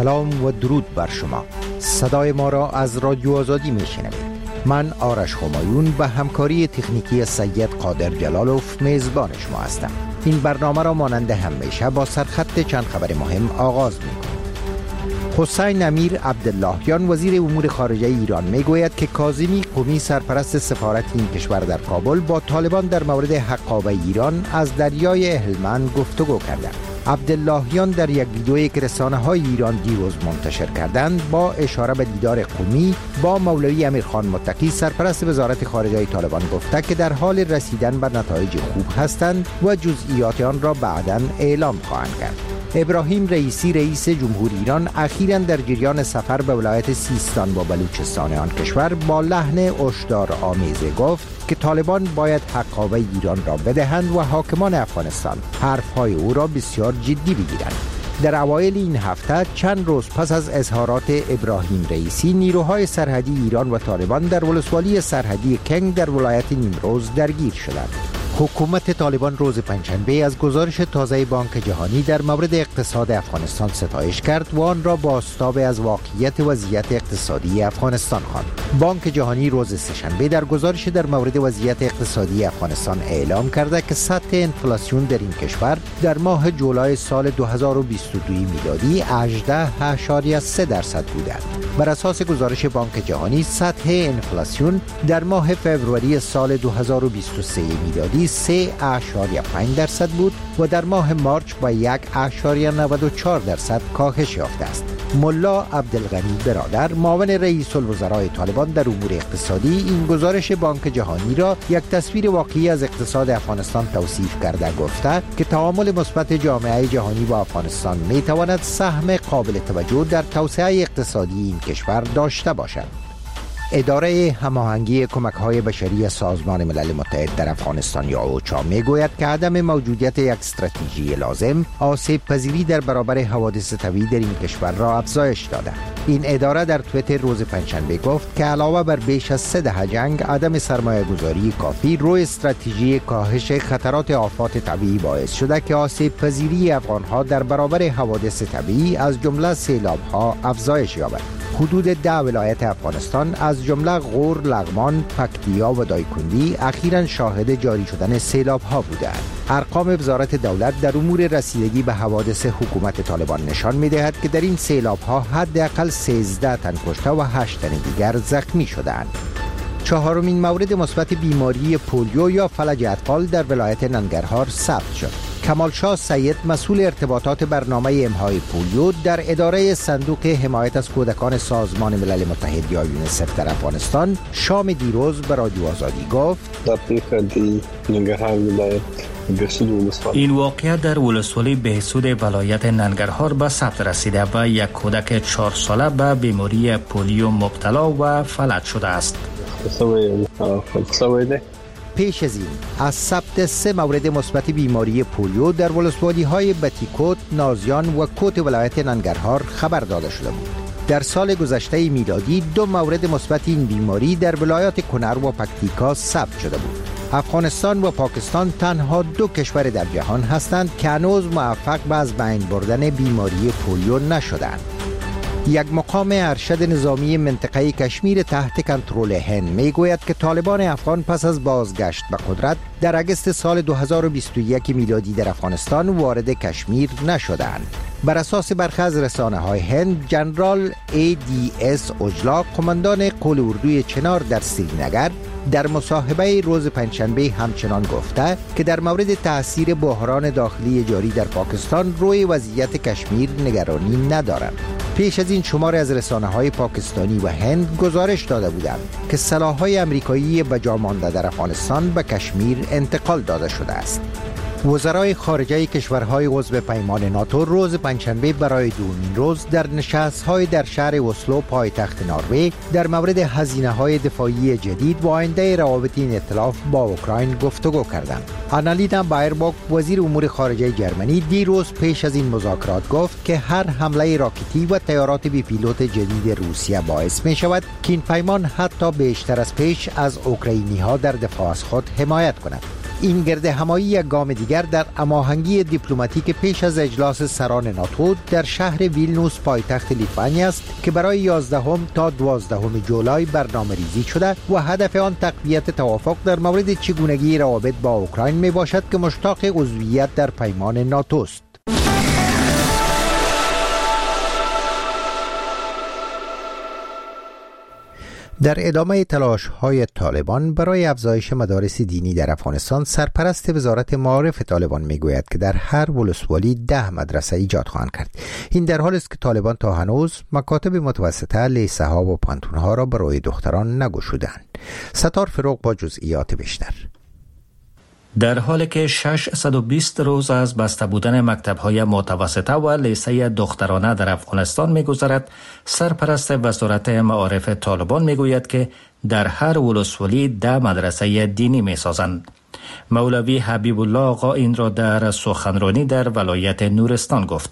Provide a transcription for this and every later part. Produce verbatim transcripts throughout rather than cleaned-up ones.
سلام و درود بر شما. صدای ما را از رادیو آزادی میشنوید. من آرش همایون به همکاری تکنیکی سید قادر جلالوف میزبان شما هستم. این برنامه را مانند همیشه با سرخط چند خبر مهم آغاز می‌کنیم. حسین امیر عبداللهیان وزیر امور خارجه ایران میگوید که کاظمی قمی سرپرست سفارت این کشور در کابل با طالبان در مورد حقابه ایران از دریای هلمند گفتگو کردند. عبداللهیان در یک ویدئویی که رسانه‌های ایران دیروز منتشر کردند با اشاره به دیدار قمی با مولوی امیرخان متقی سرپرست وزارت خارجه طالبان گفته که در حال رسیدن به نتایج خوب هستند و جزئیات آن را بعداً اعلام خواهند کرد. ابراهیم رئیسی رئیس جمهور ایران اخیراً در جریان سفر به ولایت سیستان و بلوچستان آن کشور با لحن هشدار آمیزی گفت که طالبان باید حقابه ایران را بدهند و حاکمان افغانستان حرفهای او را بسیار جدی بگیرند. در اوایل این هفته چند روز پس از اظهارات ابراهیم رئیسی، نیروهای سرحدی ایران و طالبان در ولسوالی سرحدی کنگ در ولایت نیمروز درگیر شدند. حکومت طالبان روز پنجشنبه از گزارش تازه بانک جهانی در مورد اقتصاد افغانستان ستایش کرد و آن را بازتاب از واقعیت وضعیت اقتصادی افغانستان خواند. بانک جهانی روز سه‌شنبه در گزارش در مورد وضعیت اقتصادی افغانستان اعلام کرده که سطح انفلاسیون در این کشور در ماه جولای سال دو هزار و بیست و دو میلادی هجده اشاریه سه درصد بوده. بر اساس گزارش بانک جهانی سطح انفلاسیون در ماه فوریه سال دو هزار و بیست و سه میلادی سه اشاریه پنج درصد بود و در ماه مارچ با یک اشاریه نود و چهار درصد کاهش یافته است. ملا عبدالغنی برادر معاون رئیس الوزراء طالبان در امور اقتصادی این گزارش بانک جهانی را یک تصویر واقعی از اقتصاد افغانستان توصیف کرده گفته که تعامل مثبت جامعه جهانی با افغانستان می تواند سهم قابل توجه در توسعه اقتصادی این کشور داشته باشد. اداره هماهنگی کمک‌های بشری سازمان ملل متحد در افغانستان یا اوچا میگوید که عدم موجودیت یک استراتژی لازم آسیب پذیری در برابر حوادث طبیعی در این کشور را افزایش داده. این اداره در توییتر روز پنجشنبه گفت که علاوه بر بیش از سه دهه جنگ، عدم سرمایه گذاری کافی روی استراتژی کاهش خطرات آفات طبیعی باعث شده که آسیب پذیری افغان‌ها در برابر حوادث طبیعی از جمله سیلاب‌ها افزایش یابد. حدود ده ولایت افغانستان از جمله غور، لغمان، پکتیا و دایکندی اخیراً شاهد جاری شدن سیلاب‌ها بودند. ارقام وزارت دولت در امور رسیدگی به حوادث حکومت طالبان نشان می‌دهد که در این سیلاب‌ها حداقل سیزده تن کشته و هشت تن دیگر زخمی شدند. چهارمین مورد مثبت بیماری پولیو یا فلج اطفال در ولایت ننگرهار ثبت شد. کمال شاه سید مسئول ارتباطات برنامه امهای پولیو در اداره صندوق حمایت از کودکان سازمان ملل متحد یا یونیسف در افغانستان شام دیروز به رادیو آزادی گفت در پیخدی ننگرهار ولایت این واقعیت در ولسوالی بهسود ولایت ننگرهار به ثبت رسیده و یک کودک چهار ساله به بیماری پولیو مبتلا و فلج شده است. پیش از این از ثبت سه مورد مثبت بیماری پولیو در ولسوالی های بتیکوت، نازیان و کوت ولایت ننگرهار خبر داده شده بود. در سال گذشته میلادی دو مورد مثبت این بیماری در ولایات کنر و پکتیکا ثبت شده بود. افغانستان و پاکستان تنها دو کشور در جهان هستند که هنوز موفق به از بین بردن بیماری پولیو نشدند. یک مقام ارشد نظامی منطقه کشمیر تحت کنترل هند میگوید که طالبان افغان پس از بازگشت به قدرت در اگست سال دو هزار و بیست و یک میلادی در افغانستان وارد کشمیر نشدند. بر اساس برخی از رسانه‌های هند، جنرال ای دی اس اوجلا، قماندان قول اردوی چنار در سرینگر، در مصاحبه روز پنجشنبه همچنان گفته که در مورد تأثیر بحران داخلی جاری در پاکستان روی وضعیت کشمیر نگرانی ندارند. پیش از این شمار از رسانه‌های پاکستانی و هند گزارش داده بودند که سلاح‌های آمریکایی به جا مانده در افغانستان به کشمیر انتقال داده شده است. وزرای خارجه کشورهای عضو پیمان ناتو روز پنجشنبه برای دومین روز در نشست‌های در شهر اسلو پایتخت نروژ در مورد هزینه‌های دفاعی جدید و آینده روابط این ائتلاف با اوکراین گفتگو کردند. آنالینا بایرباک وزیر امور خارجه جرمنی دیروز پیش از این مذاکرات گفت که هر حمله راکتی و طیارات بی پیلوت جدید روسیه باعث می شود که این پیمان حتی بیشتر از پیش از اوکراینی‌ها در دفاع از خود حمایت کند. این گرد همایی یک گام دیگر در هماهنگی دیپلماتیک پیش از اجلاس سران ناتو در شهر ویلنوس پایتخت لیتوانیا است که برای یازدهم تا دوازدهم جولای برنامه‌ریزی شده و هدف آن تقویت توافق در مورد چگونگی روابط با اوکراین می باشد که مشتاق عضویت در پیمان ناتو است. در ادامه تلاش‌های طالبان برای افزایش مدارس دینی در افغانستان، سرپرست وزارت معارف طالبان میگوید که در هر ولسوالی ده مدرسه ایجاد خواهند کرد. این در حالی است که طالبان تا هنوز مکاتب متوسطه، لیسه ها و پانتون ها را برای دختران نگشودند. ستار فروغ با جزئیات بیشتر. در حالی که ششصد و بیست روز از بسته بودن مکتب‌های متوسطه و لیسه دخترانه در افغانستان می‌گذرد، سرپرست وزارت معارف طالبان می‌گوید که در هر ولسوالی ده مدرسه دینی می‌سازند. مولوی حبیب الله آقا این را در سخنرانی در ولایت نورستان گفت.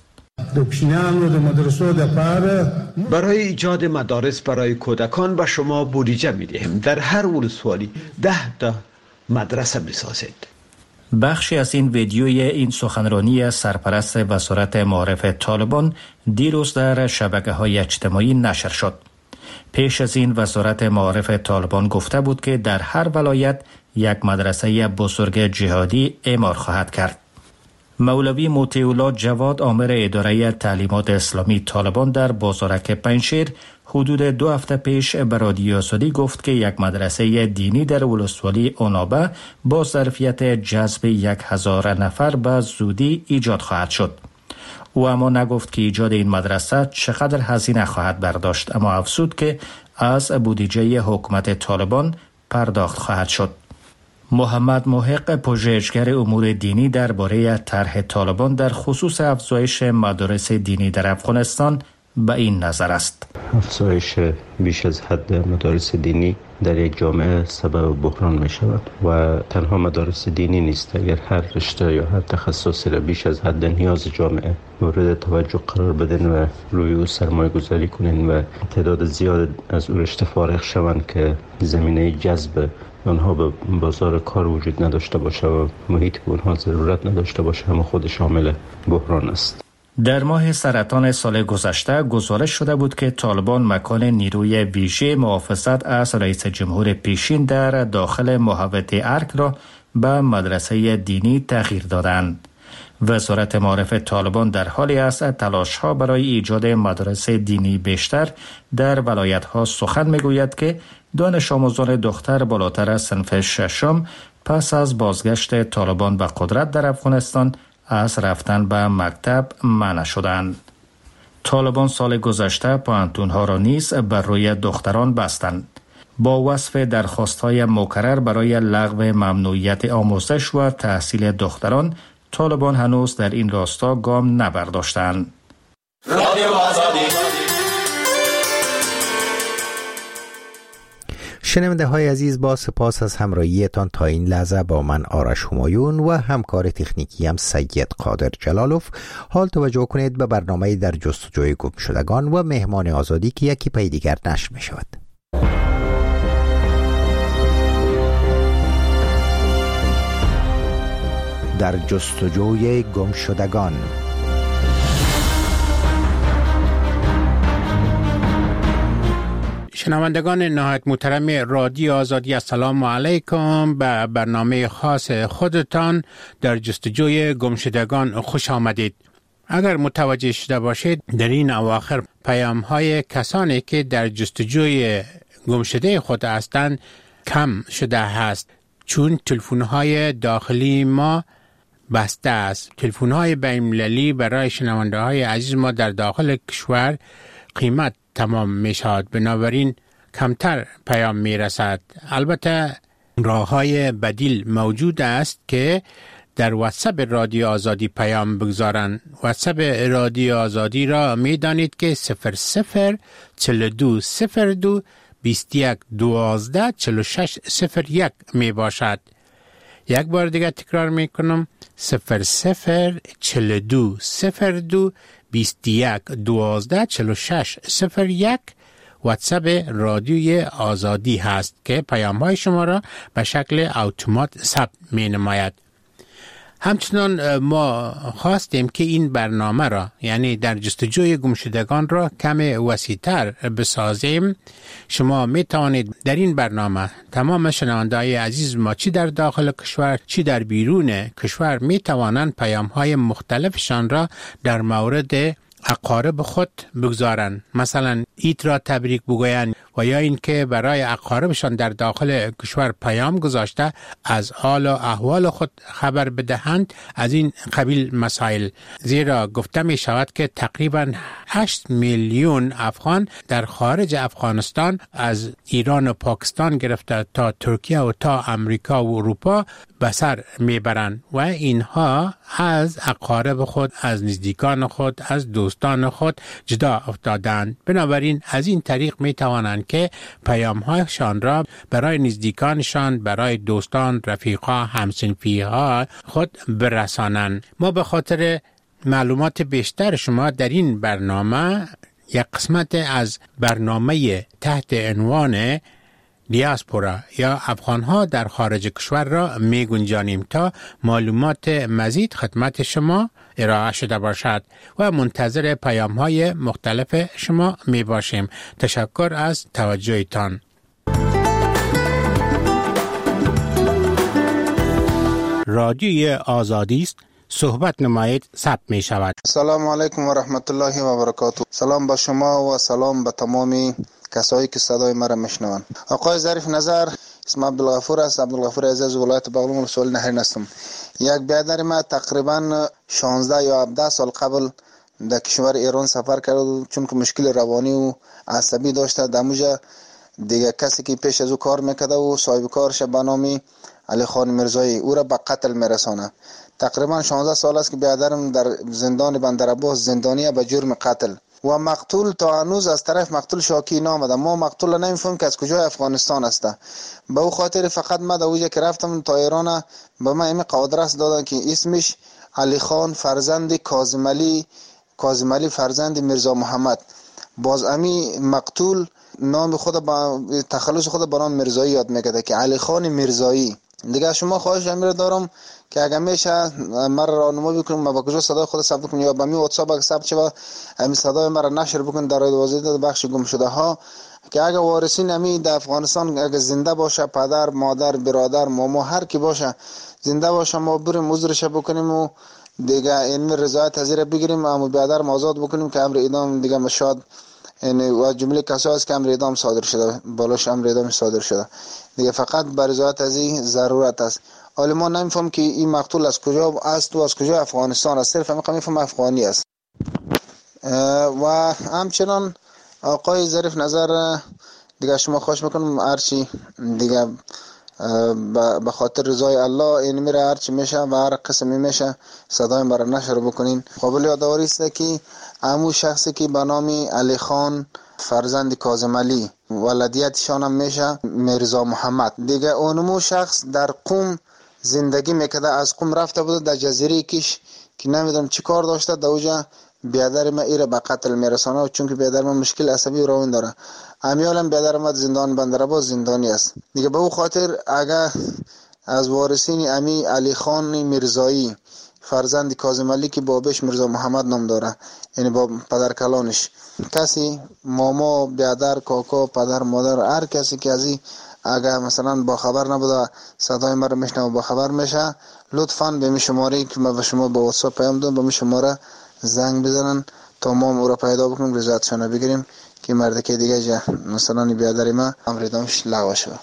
برای ایجاد مدارس برای کودکان به شما بودجه می‌دهیم. در هر ولسوالی ده تا مدرسه بسازید. بخشی از این ویدیوی این سخنرانی سرپرست وزارت معارف طالبان دیروز در شبکه‌های اجتماعی نشر شد. پیش از این وزارت معارف طالبان گفته بود که در هر ولایت یک مدرسه بزرگ جهادی اعمار خواهد کرد. مولوی مطیع جواد آمر اداره تعلیمات اسلامی طالبان در بازارک پنجشیر حدود دو هفته پیش به رادیو آزادی گفت که یک مدرسه دینی در ولسوالی اونابه با ظرفیت جذب یک هزار نفر به زودی ایجاد خواهد شد. او اما نگفت که ایجاد این مدرسه چقدر هزینه خواهد برداشت، اما افزود که از بودجه حکومت طالبان پرداخت خواهد شد. محمد محق پژوهشگر امور دینی درباره طرح طالبان در خصوص افزایش مدارس دینی در افغانستان به این نظر است. افزایش بیش از حد مدارس دینی در یک جامعه سبب بحران می شود و تنها مدارس دینی نیست. اگر هر رشته یا هر تخصصی را بیش از حد نیاز جامعه مورد توجه قرار بدن و روی او سرمایه گذاری کنین و تعداد زیاد از او رشته فارغ شوند که زمینه جذب آنها به بازار کار وجود نداشته باشه و محیط به آنها ضرورت نداشته باشه، هم خود شامل بحران است. در ماه سرطان سال گذشته گزارش شده بود که طالبان مکان نیروی ویژه محافظت از رئیس جمهور پیشین در داخل محوطه ارک را به مدرسه دینی تغییر دادند. وزارت معارف طالبان در حالی است تلاش‌ها برای ایجاد مدارس دینی بیشتر در ولایت‌ها سخن می‌گوید که دانش آموزان دختر بالاتر از صنف ششم پس از بازگشت طالبان به قدرت در افغانستان از رفتن به مکتب منع شدند. طالبان سال گذشته پانتون‌ها را نیز بر روی دختران بستند. با وصف درخواست‌های مکرر برای لغو ممنوعیت آموزش و تحصیل دختران، طالبان هنوز در این راستا گام نبرداشتند. شنونده های عزیز، با سپاس از همراهیتان تا این لحظه با من آرش همایون و همکار تکنیکی هم سید قادر جلالوف. حال توجه کنید به برنامه در جستجوی گمشدگان و مهمان آزادی که یکی پی دیگر نشر می شود. در جستجوی گمشدگان. شنوندگان نهایت محترم رادیو آزادی، السلام علیکم. به برنامه خاص خودتان در جستجوی گمشدگان خوش آمدید. اگر متوجه شده باشید در این اواخر پیام های کسانی که در جستجوی گمشده خود هستند کم شده است، چون تلفن های داخلی ما بسته است. تلفن های بین‌المللی برای شنونده های عزیز ما در داخل کشور قیمت تمام می شود، بنابراین کمتر پیام می رسد. البته راه های بدیل موجود است که در واتساپ رادیو آزادی پیام بگذارند. واتساپ رادیو آزادی را می دانید که صفر صفر چهل و دو صفر دو بیست و یک دوازده چهل و شش صفر یک می باشد. یک بار دیگه تکرار می کنم، صفر صفر چهل و دو صفر دو بیست و یک دوازده چهل و شش صفر یک. واتساپ رادیوی آزادی هست که پیام های شما را به شکل اتومات ثبت می نماید. همچنان ما خواستیم که این برنامه را، یعنی در جستجوی گمشدگان را کم وسیع‌تر بسازیم. شما می توانید در این برنامه تمام شنونده‌های عزیز ما چی در داخل کشور چی در بیرون کشور می توانند پیام های مختلفشان را در مورد اقارب خود بگذارند. مثلا عید را تبریک بگویند و یا اینکه برای اقاربشان در داخل کشور پیام گذاشته از حال و احوال خود خبر بدهند. از این قبیل مسائل، زیرا گفته می شود که تقریبا هشت میلیون افغان در خارج افغانستان از ایران و پاکستان گرفته تا ترکیه و تا امریکا و اروپا به سر میبرند و اینها از اقارب خود، از نزدیکان خود، از دوستان خود جدا افتادند. بنابراین از این طریق می توانند که پیام هایشان را برای نزدیکانشان، برای دوستان، رفیقا، همسنفی ها خود برسانند. ما به خاطر معلومات بیشتر شما در این برنامه یک قسمت از برنامه تحت عنوان دیاسپورا یا افغانها در خارج کشور را می گنجانیم تا معلومات مزید خدمت شما ارائه شده باشد و منتظر پیام های مختلف شما می باشیم. تشکر از توجهتان. رادیوی آزادی است. صحبت نمایید ثبت می شود. سلام علیکم و رحمت الله و برکاته. سلام به شما و سلام به تمامی کسایی که صدای مرا میشنوند. آقای ظریف نظر، اسم عبدالغفور است. عبدالغفور عزیز، ولایت بغلان، رسول نهرین هستم. یک برادر ما تقریبا شانزده یا هفده سال قبل در کشور ایران سفر کرد، چون که مشکل روانی و عصبی داشته. دموجا دیگه کسی که پیش از او کار میکرده و صاحب کارش به نام علی خان میرزایی او را به قتل میرسانه. تقریبا شانزده سال است که برادرم در زندان بندرعباس زندانی به جرم قتل و مقتول تا هنوز از طرف مقتول شاکی نامده. ما مقتول نمیفهم که از کجای افغانستان است. به او خاطر فقط ما در اوجه که رفتم تا ایران به من این قادرس دادن که اسمش علی خان فرزند کاظم علی کاظم علی فرزند میرزا محمد. باز امی مقتول نام خود با تخلص خود به نام میرزایی یاد میکرده که علی خان میرزایی. دیگه شما خواهش امیر دارم که اگر میشه مرا راهنمایی بکنید ما با کجا صدای خود ثبت کنیم یا با می واتساپ اگه ثبت شه همین صدای مرا نشر بکنید در واسطه بخش گم شده ها، که اگه وارثین امی در افغانستان اگه زنده باشه، پدر، مادر، برادر، ماما، هر کی باشه زنده باشه، ما بریم عذرش بکنیم و دیگه این رضایت حاضر بگیریم، اما برادر آزاد بکنیم که امر اعدام دیگه مشاد یعنی و جمله کسایی است که امر اعدام صادر شده، بالاش امر اعدام صادر شده دیگه. فقط بر رضایت از این ضرورت است. حالا ما نمیفهم که این مقتول از کجا است و از کجا افغانستان است، صرف هم میفهم افغانی است. و همچنان آقای ظریف نظر دیگه شما خواهش میکنم هرچی دیگه به خاطر رضای الله این میره هرچی میشه و هر قسمی میشه صدای مرا نشر بکنین. قابل یادآوری است که همون شخصی که به نام علی خان فرزند کاظم علی ولادیتشان هم میشه میرزا محمد. دیگه اونمو شخص در قم زندگی میکرده، از قم رفته بوده در جزیره کش که نمیدونم چی کار داشته، در اوجا بیادر ما ایره به قتل میرسانه، چون که بیادر ما مشکل عصبی و روان داره. امیالم بیادر ما زندان بندرعباس زندانی است دیگه. به او خاطر اگر از وارثین امی علی خان میرزایی فرزند کاظم علی که بابش میرزا محمد نام داره، یعنی با پدر کلانش، کسی ماما، بیادر، کاکا، پدر، مادر، هر کسی که ازی اگر مثلا با خبر نبوده صدای ما رو میشنوه با خبر میشه، لطفاً به می شماره که ما به شما با واتساپ پیام دادم به می شماره زنگ بزنن تا ما او را پیدا بکنیم، رضایتشان بگیریم که مرد که دیگه جا مثلا بیادر ما امر اعدامش لغو شود.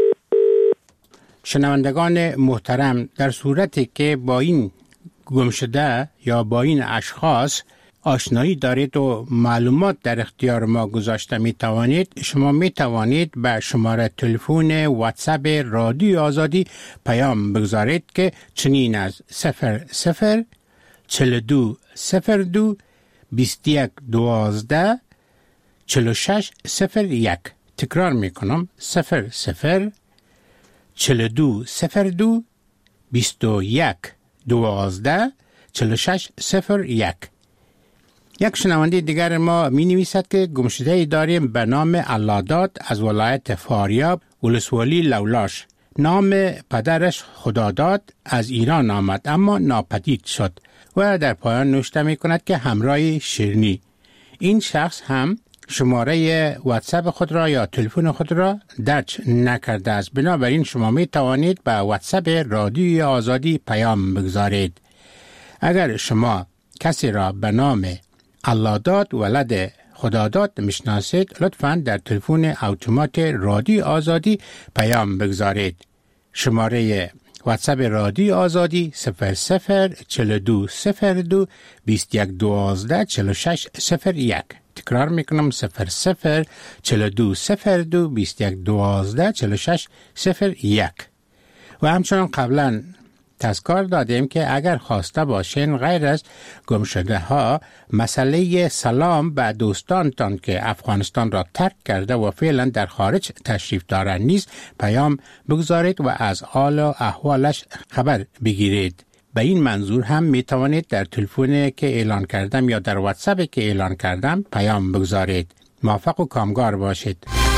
شنوندگان محترم، در صورتی که با این گمشده یا با این اشخاص آشنایی دارید و معلومات در اختیار ما گذاشته می توانید، شما می توانید به شماره تلفن واتساپ رادیو آزادی پیام بگذارید که چنین از صفر صفر چهل و دو صفر دو بیست و یک دوازده چهل و شش صفر یک. تکرار می کنم صفر صفر چهل و دو صفر دو بیست و یک دوازده چهل و شش صفر یک. یک شنونده دیگر ما می نویسد که گمشده داریم به نام علاداد از ولایت فاریاب ولسوالی لولاش. نام پدرش خداداد از ایران آمد اما ناپدید شد و در پایان نوشته می کند که همراه شیرینی. این شخص هم شماره واتساپ خود را یا تلفن خود را درج نکرده است. بنابراین شما می توانید به واتساپ رادیوی آزادی پیام بگذارید. اگر شما کسی را به نام علاداد ولد خداداد میشناسید لطفاً در تلفن اتومات رادیو آزادی پیام بگذارید. شماره واتساپ رادیو آزادی صفر صفر چهل و دو صفر دو بیست و یک دوازده چهل و شش صفر یک. تکرار میکنم صفر صفر چهل و دو صفر دو بیست و یک دوازده چهل و شش صفر یک. و همچنان قبلا تذکر دادیم که اگر خواسته باشین غیر از گمشده ها مسئله سلام به دوستانتان که افغانستان را ترک کرده و فعلا در خارج تشریف دارند نیز پیام بگذارید و از حال و احوالش خبر بگیرید. به این منظور هم می توانید در تلفنی که اعلان کردم یا در واتساپی که اعلان کردم پیام بگذارید. موفق و کامگار باشید.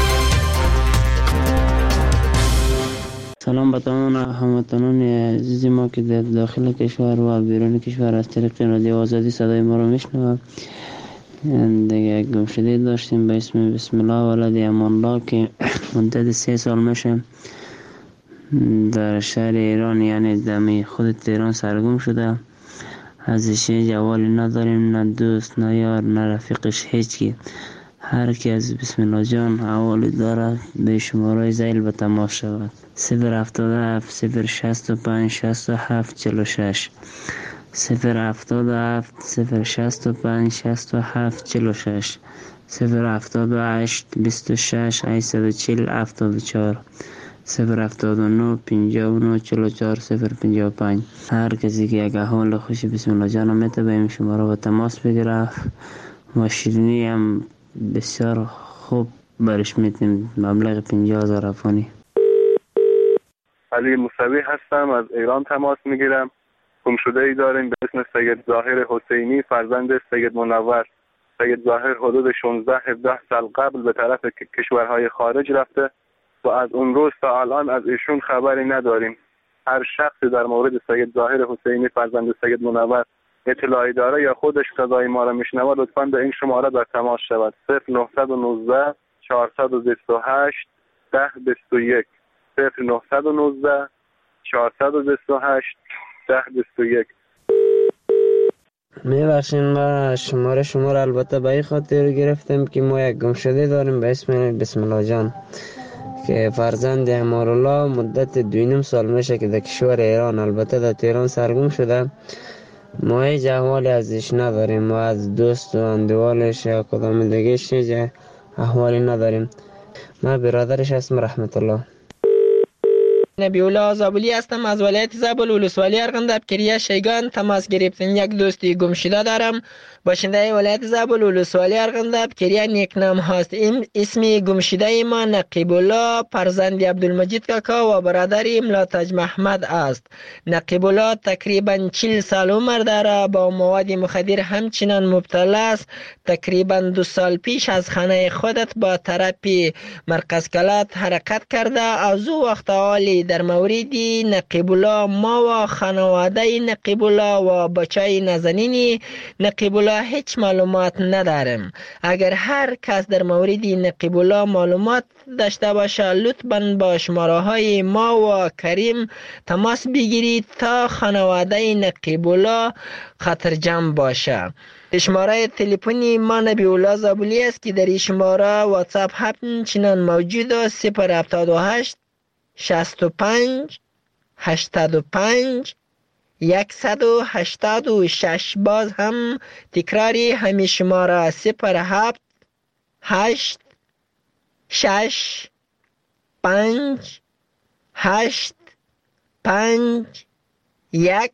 سلام به تمام هموطنان عزیز ما که در داخل کشور و بیرون کشور از طریق رادیو آزادی صدای ما رو میشنوند. دیگه گمشده داشتیم به اسم بسم الله ولد امان الله که مدت سه سال میشه در شهر ایران یعنی دمی خود تهران سرگم شده. ازش جوالی نداریم، نه دوست نه یار نه رفیقش، هیچکی. هر کی از بسم الله جان حوالی داره به شماره زیل به تماس شود. صفر هفتاد و هفت صفر شصت و پنج شصت و هفت چهل و شش صفر هفتاد و هفت صفر شصت و پنج شصت و هفت چهل و شش صفر هفتاد و هشت بیست و شش هشتصد و چهل هفتاد و چهار صفر هفتاد و نه پنجاه و نه چهل و چهار صفر پنجاه و پنج. هر کسی که یک حال خوشی بسم الله جان میته به این شماره به تماس بگیره و شیرینی هم بسیار خوب برش میتیم. مبلغ پنجاه هزار افغانی. علی موسوی هستم، از ایران تماس میگیرم. گمشده ای داریم به اسم سید ظاهر حسینی فرزند سید منور. سید ظاهر حدود شانزده هفده سال قبل به طرف کشورهای خارج رفته و از اون روز تا الان از ایشون خبری نداریم. هر شخصی در مورد سید ظاهر حسینی فرزند سید منور اطلاعی داره یا خودش صدای ما را میشنوه لطفاً به این شماره در تماس شود. صفر نه یک نه چهارصد و بیست و هشت ده بیست و یک صفر نه یک نه چهارصد و بیست و هشت ده بیست و یک. میبخشین ما شماره شما را البته به این خاطر گرفتم که ما یک گمشده داریم به اسم بسم الله جان که فرزند امارالله مدت دوینم سال میشه که در کشور ایران البته در تهران سرگم شده. ما هیچ احوالی ازش نداریم و از دوست و اندوالش یا کدام دیگهش هیچ احوالی نداریم. ما برادرش هستم رحمت الله. نبی‌الله زابلی هستم از ولایت زابل ولسوالی ارغنداب کریه شیگان تماس گرفتم. یک دوستی گمشده دارم باشنده ولایت زابل ولسوالی ارغنداب کریه نیکنام هست. این اسمی گمشده ما نقیب الله فرزند عبدالمجید کاکا و برادر ملاتج محمد است. نقیب الله تقریبا چهل سال عمر داره، با مواد مخدر همچنان مبتلا است. تقریبا دو سال پیش از خانه خودت با تراپی مرکز کلات حرکت کرده. از او وقت حالی در مورد نقیب الله ما و خانواده نقیب الله و بچه نازنین نقیب الله هیچ معلومات نداریم. اگر هر کس در مورد نقیب الله معلومات داشته باشه لطفاً با شماره های ما و کریم تماس بگیرید تا خانواده نقیب الله خطرجم باشه. شماره تلفنی ما نبی‌الله زابلی است که در این شماره واتساپ همچنان موجود است. صفر هفتاد و هشت شصت و پنج هشتاد و پنج یکصد و هشتاد و شش. باز هم تکراری همین شماره صفر هفت هشت شش پنج هشت پنج یک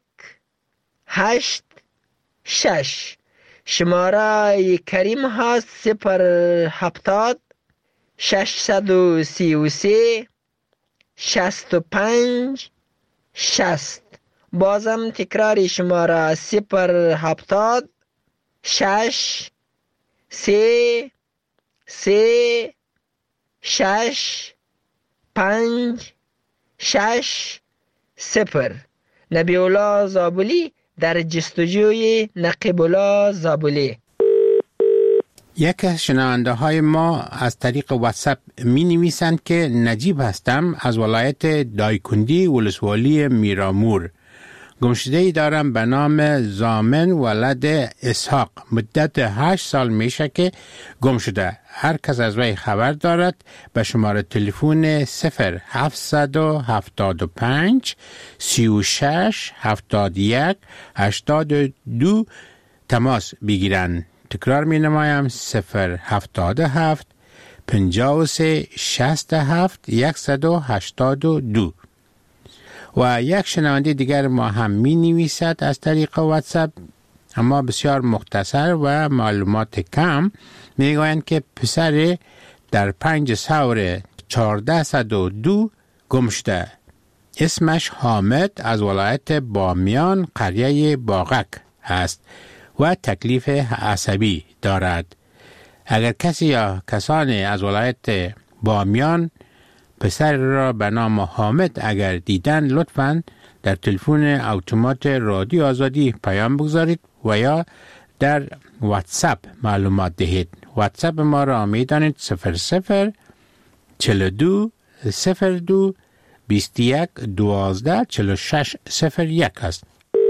هشت شش. شماره کریم هست صفر هفتاد ششصد و سی و سه شصت و پنج شصت. بازم تکراری شماره صفر هفتاد شش سه سه شش پنج شش صفر. نبی‌الله زابلی در جستجوی نقیب‌الله زابلی. یک از شنونده های ما از طریق واتساپ می نویسند که نجیب هستم از ولایت دایکندی ولسوالی میرامور. گمشده‌ای دارم به نام زامن ولد اسحاق. مدت هشت سال میشه که گم شده. هر کس از وی خبر دارد به شماره تلفن صفر هفتصد و هفتاد و پنج سی و شش هفتاد و یک هشتاد و دو تماس بگیرند. تکرار می نمایم صفر هفتاد و هفت پنجاه و سه شصت و هفت صد و هشتاد و دو. و یک شنونده دیگر ما هم می نویسد از طریق واتساپ، اما بسیار مختصر و معلومات کم. می گویند که پسر در پنج سور چهارده صد و دو گم شده. اسمش حامد از ولایت بامیان قریه باغک است و تکلیف عصبی دارد. اگر کسی یا کسانی از ولایت بامیان پسر را به نام حامد اگر دیدن، لطفاً در تلفن اتومات رادیو آزادی پیام بگذارید و یا در واتساپ معلومات دهید. واتساپ ما را می دانید صفر صفر چهل و دو صفر دو بیست و یک دوازده چهل و شش صفر یک است.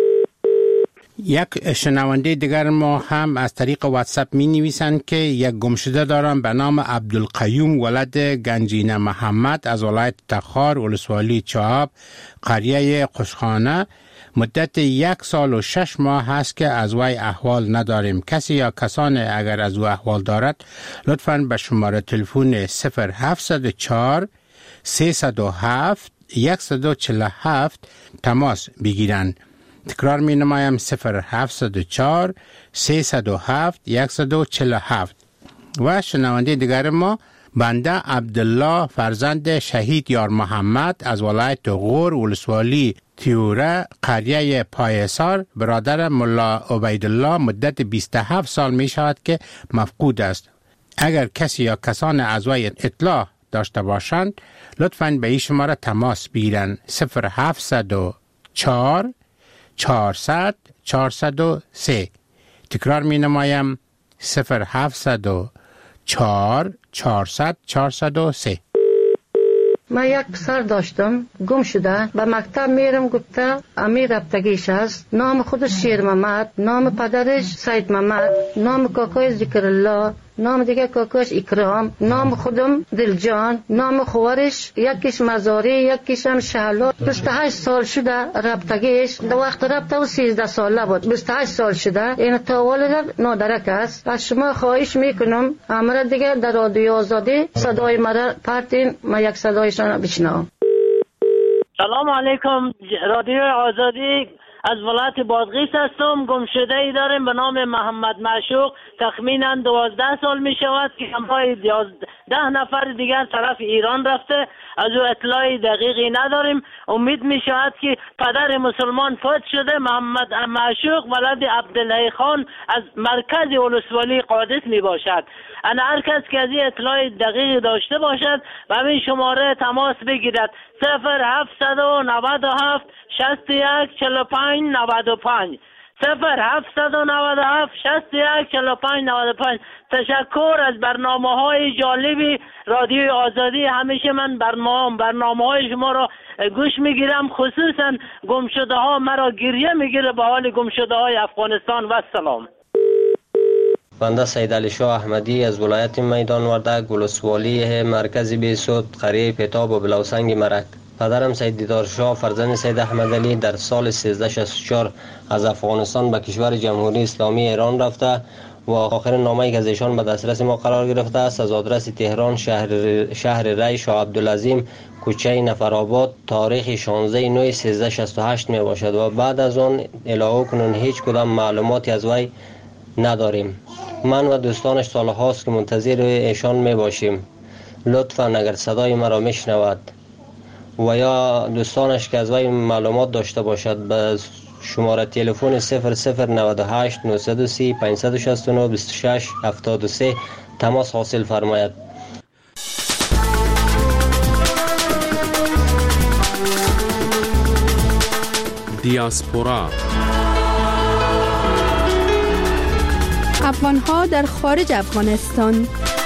یک شنونده دیگر ما هم از طریق واتساپ می نویسند که یک گمشده دارم به نام عبدالقیوم ولد گنجینه محمد از ولایت تخار ولسوالی چهاب قریه قشخانه. مدت یک سال و شش ماه هست که از وی احوال نداریم. کسی یا کسانی اگر از او احوال دارد لطفاً به شماره تلفن صفر هفتصد و چهار سیصد و هفت صد و چهل و هفت تماس بگیرند. تکرار می نمایم صفر هفتصد و چهار سیصد و هفت صد و چهل و هفت. و شنونده دیگر ما بنده عبدالله فرزند شهید یار محمد از ولایت غور ولسوالی تیوره قریه پایسار برادر ملا عبیدالله مدت بیست و هفت سال می شود که مفقود است. اگر کسی یا کسان از وی اطلاع داشته باشند لطفاً به این شماره تماس بگیرند صفر هفتصد و چهار چهارصد چهارصد و سه. تکرار می نمایم صفر هفتصد و چهار چهارصد چهارصد و سه. من یک پسر داشتم گم شده. به مکتب میرم گفته امیر رفتگیش است. نام خودش شیر محمد، نام پدرش سید محمد، نام کاکای ذکر الله، نام دیگه کاکاش اکرام، نام خودم دلجان، نام خوارش یکیش مزاری یکیش هم شهلا. بیست و هشت سال شده رفتگیش. در وقت رفته و سیزده ساله بود. بیست و هشت سال شده. این تا والد نادرک است. از شما خواهش میکنم امر دیگه در رادیو آزادی صدای مرا پرتین، ما یک صدایشان بشنوم. سلام علیکم. رادیو آزادی از ولایت بادغیس هستم. گمشده ای داریم به نام محمد معشوق. تخمینا دوازده سال می شود که همراه ده نفر دیگر طرف ایران رفته. از او اطلاعی دقیقی نداریم. امید می شود که پدر مسلمان فوت شده. محمد معشوق ولد عبدالله خان از مرکز ولسوالی قادس می باشد. انا هر کس که از این اطلاع دقیقی داشته باشد و همین شماره تماس بگیرد صفر هفتصد و نود و هفت شصت و یک چهل و پنج نود و پنج صفر هفتصد و نود و هفت شصت و یک چهل و پنج نود و پنج. تشکر از برنامه های جالبی رادیو آزادی. همیشه من برنامه برنامه های شما را گوش میگیرم، خصوصا گمشده ها مرا گریه میگیره به حال گمشده های افغانستان. و سلام. بنده سید علی شاه احمدی از ولایت میدان وردک ولسوالی مرکز بیسود قریه پیتاب و بلوسنگ مرک. پدرم سید دیدار شاه فرزند سید احمد علی در سال سیزده شصت و چهار از افغانستان به کشور جمهوری اسلامی ایران رفته و آخر نامه‌ای که از ایشان به دسترس ما قرار گرفته است از آدرس تهران شهر شهر ری شاه عبدالعظیم کوچه نفرآباد تاریخ شانزده نه سیزده شصت و هشت می باشد و بعد از آن الهو کنون هیچ کدام معلوماتی از وی نداریم. من و دوستانش سال هاست که منتظر ایشان می باشیم. لطفاً اگر صدای مرا میشنود و یا دوستانش که از وی معلومات داشته باشد به شماره تلفن صفر صفر نود و هشت نهصد و سی پانصد و شصت و نه بیست و شش هفتاد و سه تماس حاصل فرماید. دیاسپورا افغان‌ها در خارج افغانستان.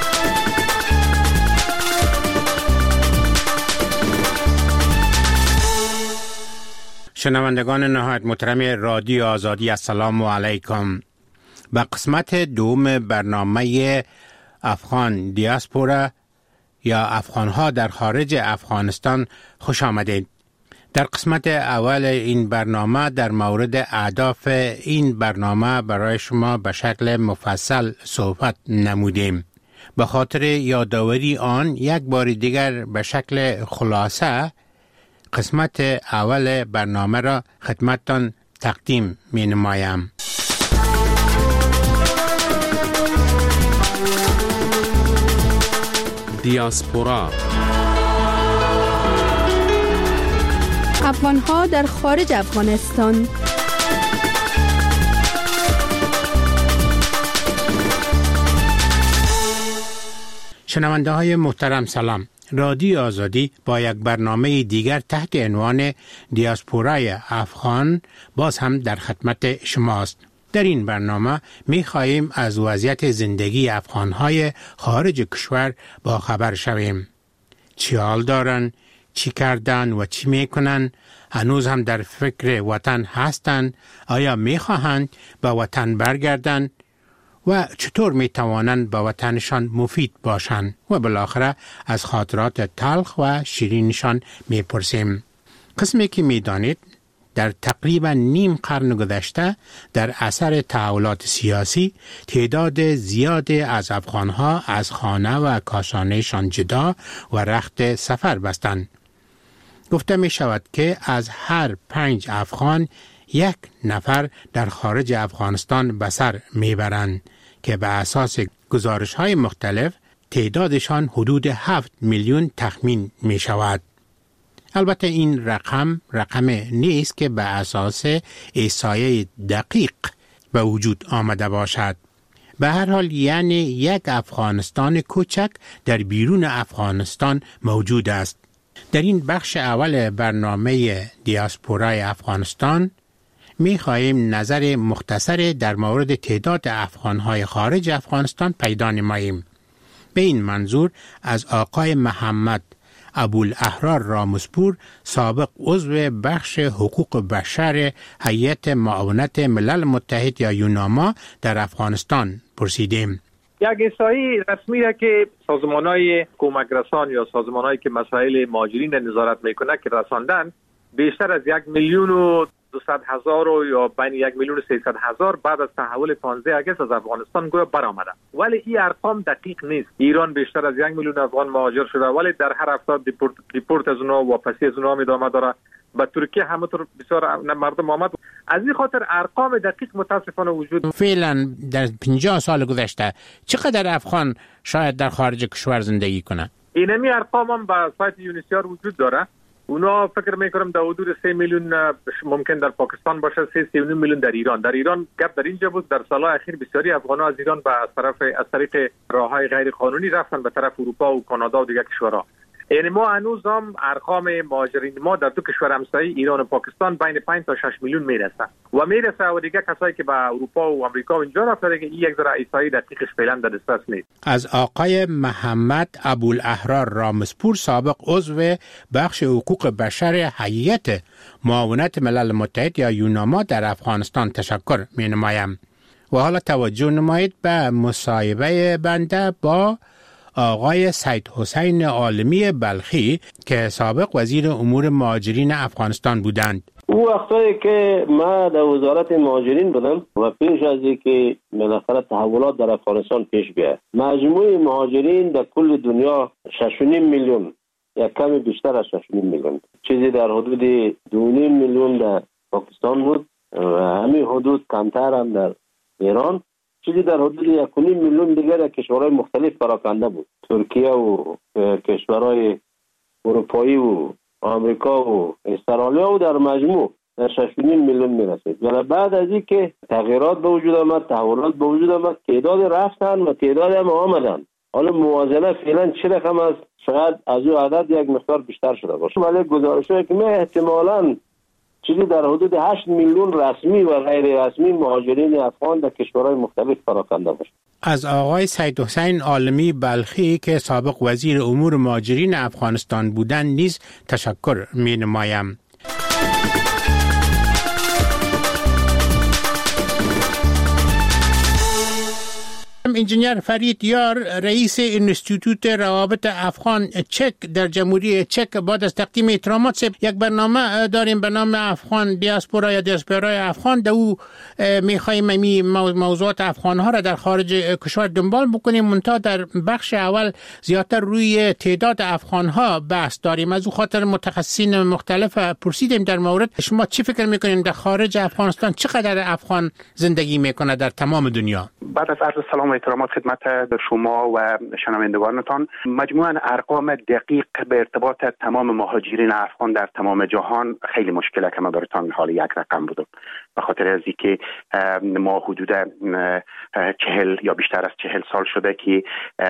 شنوندگان نهایت محترم رادیو آزادی السلام علیکم. به قسمت دوم برنامه افغان دیاسپورا یا افغان‌ها در خارج افغانستان خوش آمدید. در قسمت اول این برنامه در مورد اهداف این برنامه برای شما به شکل مفصل صحبت نمودیم. به خاطر یادآوری آن یک بار دیگر به شکل خلاصه قسمت اول برنامه را خدمتتان تقدیم می نمایم. دیاسپورا افغان‌ها در خارج افغانستان. شنونده های محترم سلام. رادیو آزادی با یک برنامه دیگر تحت عنوان دیاسپورای افغان باز هم در خدمت شماست. در این برنامه می خواهیم از وضعیت زندگی افغان‌های خارج کشور با خبر شویم. چی حال دارن، چی کردن و چی میکنن، هنوز هم در فکر وطن هستند، آیا میخواهند به وطن برگردن و چطور میتوانند به وطنشان مفید باشند و بالاخره از خاطرات تلخ و شیرینشان میپرسیم. قسمی که میدانید در تقریبا نیم قرن گذشته در اثر تحولات سیاسی تعداد زیادی از افغانها از خانه و کاشانهشان جدا و رخت سفر بستند. گفته می شود که از هر پنج افغان یک نفر در خارج افغانستان به سر می برند که به اساس گزارش های مختلف تعدادشان حدود هفت میلیون تخمین می شود. البته این رقم رقم نیست که به اساس احصایه دقیق به وجود آمده باشد. به هر حال یعنی یک افغانستان کوچک در بیرون افغانستان موجود است. در این بخش اول برنامه دیاسپورای افغانستان می خواهیم نظر مختصر در مورد تعداد افغانهای خارج افغانستان پیدا نماییم. به این منظور از آقای محمد ابوالاحرار رامسپور سابق عضو بخش حقوق بشر هیئت معاونت ملل متحد یا یوناما در افغانستان پرسیدیم. یک احصایی رسمی را که سازمان‌های کمک رسان یا سازمان‌هایی که مسائل مهاجرین نظارت میکنه که رساندن، بیشتر از یک میلیون و دویست هزار و یا بین یک میلیون و سیصد هزار بعد از تحول پانزده اگست از افغانستان گویا برآمده. ولی این ارقام دقیق نیست. ایران بیشتر از یک میلیون افغان مهاجر شده ولی در هر هفته دیپورت دیپورت از اونها واپسی از اونها ادامه داره. به ترکیه همونطور بسیار مردم آمد. از این خاطر ارقام دقیق متاسفانه وجود. فعلا در پنجاه سال گذشته چقدر افغان شاید در خارج کشور زندگی کنه؟ اینمی ارقام هم به سایت یونیسیار وجود داره. اونا فکر میکنم در حدود سه میلیون ممکن در پاکستان باشه، سه سی و نیم میلیون در ایران. در ایران گپ در اینجا بود در سالهای اخیر بسیاری افغان‌ها از ایران به از طرف از طریق راههای غیر قانونی رفتن به طرف اروپا و کانادا و دیگر کشورها. یعنی ما هنوز هم ارقام مهاجرین ما در دو کشور همسایه ایران و پاکستان بین پنج تا شش میلیون میرسه و میرسه و دیگه کسایی که به اروپا و آمریکا و اینجا رفتن که این یک ذره احصایی دقیقش فعلا در دسترس نیست. از آقای محمد ابوالاحرار رامسپور سابق عضو بخش حقوق بشر هیئت معاونت ملل متحد یا یوناما در افغانستان تشکر می نمایم. و حالا توجه نمایید به مصاحبه بنده با آقای سید حسین عالمی بلخی که سابق وزیر امور مهاجرین افغانستان بودند. او وقتی که ما در وزارت مهاجرین بودم و پیش از اینکه بالاخره تحولات در افغانستان پیش بیاید، مجموع مهاجرین در کل دنیا شش و نیم میلیون یا کمی بیشتر از شش و نیم میلیون، چیزی در حدود دو و نیم میلیون در پاکستان بود و همین حدود کمتر هم در ایران، چیزی در حدود یک و نیم میلیون دیگر کشورهای مختلف پراکنده بود. ترکیه و کشورهای اروپایی و آمریکا و استرالیا و در مجموع در شش و نیم میلیون میرسید. ولی بعد از این که تغییرات به وجود آمد، تحولات به وجود آمد، تعداد رفتن و تعداد هم آمدن. حالا موازنه فعلا چه رقم است؟ شاید از او عدد یک مقدار بیشتر شده باشه. ولی گزارش‌هایی که ما احتمالاً چیزی در حدود هشت میلیون رسمی و غیر رسمی مهاجرین افغان در کشورهای مختلف پراکنده باشه. از آقای سید حسین عالمی بلخی که سابق وزیر امور مهاجرین افغانستان بودند نیز تشکر می‌نمایم. انجینیر فرید یار رئیس انستیتوت روابط افغان چک در جمهوری چک بعد از تقدیم احترامات سب یک برنامه داریم به نام افغان دیاسپورا یا دیاسپورای افغان. در او میخوایم می موضوعات افغان ها را در خارج کشور دنبال بکنیم. منتها در بخش اول زیادتر روی تعداد افغان ها بحث داریم. از او خاطر متخصصین مختلف پرسیدیم در مورد شما چی فکر میکنین در خارج افغانستان چقدر افغان زندگی میکنه در تمام دنیا؟ بعد از عرض سلام و احترامات خدمت شما و شنوندگانتان، مجموعاً ارقام دقیق به ارتباط تمام مهاجرین افغان در تمام جهان خیلی مشکله که من براتون حال یک رقم بودم، به خاطر از اینکه ما حدود چهل یا بیشتر از چهل سال شده که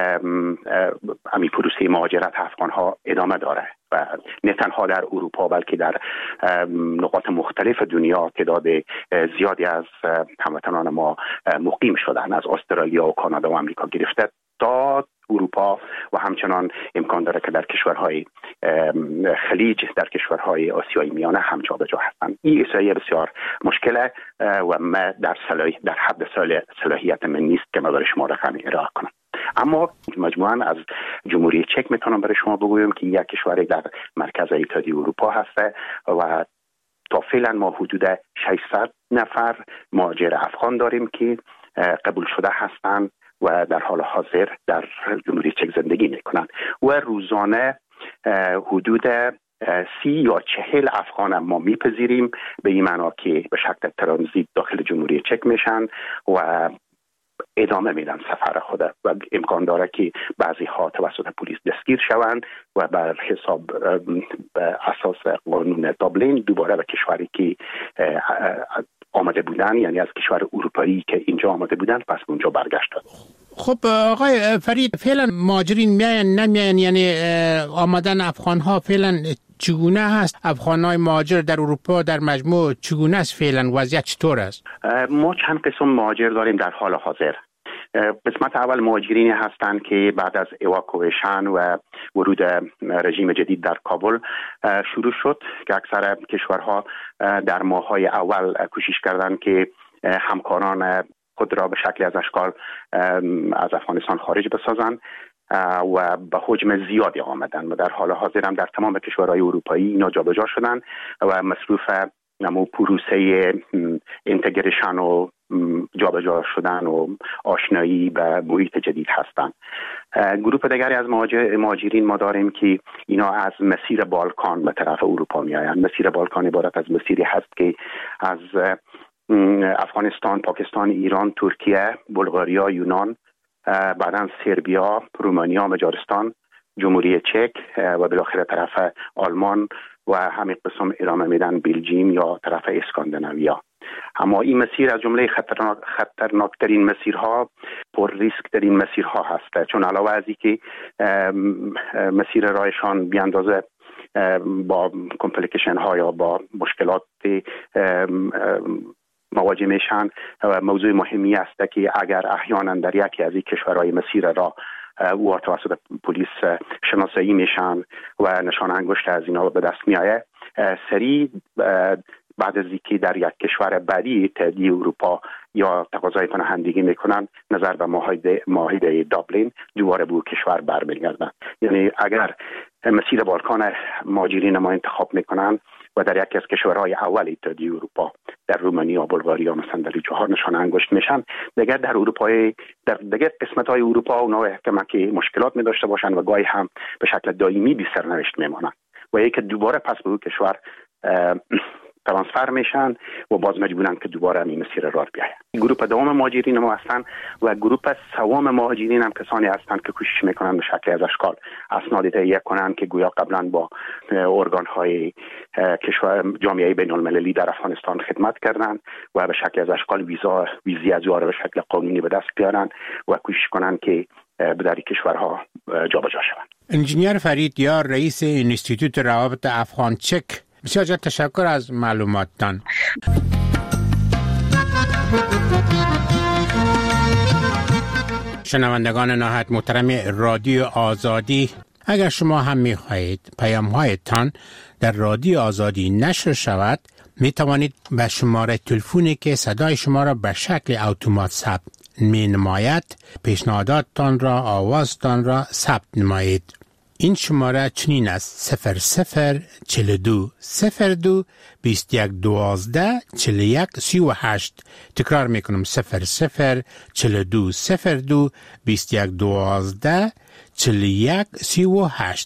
امی پروسه مهاجرت افغان ها ادامه داره و نه تنها در اروپا بلکه در نقاط مختلف دنیا تعداد زیادی از هموطنان ما مقیم شدن، از استرالیا و کانادا و آمریکا گرفته تا اروپا و همچنان امکان داره که در کشورهای خلیج، در کشورهای آسیای میانه هم جا به جا هستند. این اصلاحیه بسیار مشکله و ما در صلاح در حد صلاحیت من نیست که ما برای شما رقم ارائه کنم. اما مجموعاً از جمهوری چک میتونم برای شما بگویم که یک کشوری در مرکز اتحادیه اروپا هسته و تا فعلا ما حدود ششصد نفر مهاجر افغان داریم که قبول شده هستند و در حال حاضر در جمهوری چک زندگی میکنند و روزانه حدود سی یا چهل افغان ما میپذیریم، به این معنا که به شکل ترانزیت داخل جمهوری چک میشن و ادامه میدن سفر خود و امکان داره که بعضی ها توسط پلیس دستگیر شوند و بر حساب به اساس قانون دابلین دوباره به کشوری که آمده بودن، یعنی از کشور اروپایی که اینجا آمده بودن، پس اونجا برگشتن. خب آقای فرید، فعلا مهاجرین میاین نمیاین، یعنی آمدن افغان ها فعلا چگونه هست؟ افغان های مهاجر در اروپا در مجموع چگونه است؟ فعلا وضعیت چطور است؟ ما چند قسم مهاجر داریم در حال حاضر. قسمت اول مهاجرین هستند که بعد از اواکویشن و ورود رژیم جدید در کابل شروع شد که اکثر کشورها در ماه‌های اول کوشش کردند که همکاران خود را به شکلی از اشکال از افغانستان خارج بسازند و به حجم زیادی آمدن و در حال حاضر هم در تمام کشورهای اروپایی اینا جابجا شدن و مصروف نمو پروسه اینتگریشن و جابجا شدن و آشنایی به محیط جدید هستند. گروه دیگری از مهاجرین ما داریم که اینا از مسیر بالکان به طرف اروپا می آیند. مسیر بالکان عبارت از مسیری هست که از افغانستان، پاکستان، ایران، ترکیه، بلغاریا، یونان، بعداً سربیا، رومانیا، مجارستان، جمهوری چک و بالاخره طرف آلمان و همین قسم ادامه میدن بلژیم یا طرف اسکاندیناویا. اما این مسیر از جمله خطرناک خطرناکترین مسیرها، پر ریسک ترین مسیرها هست، چون علاوه از اینکه مسیر رایشان بی اندازه با کمپلیکیشن ها یا با مشکلات مواجه میشن و موضوع مهمی است که اگر احیانا در یکی از این کشورهای مسیر را او توسط پلیس شناسایی میشن و نشان انگشت از اینا به دست میآید، سریع بعد از اینکه در یک کشور بعدی اتحادیه اروپا یا تقاضای پناهندگی میکنن نظر به معاهده معاهده دابلین دوباره به کشور برمیگردن. یعنی اگر مسیر بالکان مهاجرین ما انتخاب میکنن و در یکی از کشورهای اول اتحادیه اروپا در رومانیا، بلغاریا مثلا در چهار نشان انگشت میشن، دیگر در اروپای در دیگر قسمت‌های اروپا اونها احتمالاً که مشکلات می داشته باشن و گاهی هم به شکل دائمی بی سرنوشت میمانن و یک دوباره پس به اون کشور ترانسفر میشن و باز مجبورن که دوباره این مسیر راه بیاین. گروه دوم مهاجرین ما هستن و گروه سوم مهاجرین هم کسانی هستند که کوشش میکنن به شکل از اشکال اسناد تهیه کنن که گویا قبلا با ارگان های کشور جامعه بین المللی در افغانستان خدمت کردن و به شکل از اشکال ویزا ویزی از به شکل قانونی به دست بیارن و کوشش کنن که در کشورها جابجا شوند. انجینیر فرید یار، رئیس انستیتوت روابط افغان چک، بسیار جا تشکر از معلوماتتان. شنوندگان نهایت محترم رادیو آزادی، اگر شما هم می خواهید پیام‌هایتان در رادیو آزادی نشر شود، می توانید به شماره تلفنی که صدای شما را به شکل اتومات ثبت می نماید پیشنهاداتتان را، آوازتان را ثبت نمایید. این شماره چنین است: صفر صفر چهل و دو صفر دو بیست و یک دوازده چهل و یک سی و هشت. تکرار میکنم: صفر صفر چهل و دو صفر دو بیست و یک دوازده چهل و یک سی و هشت.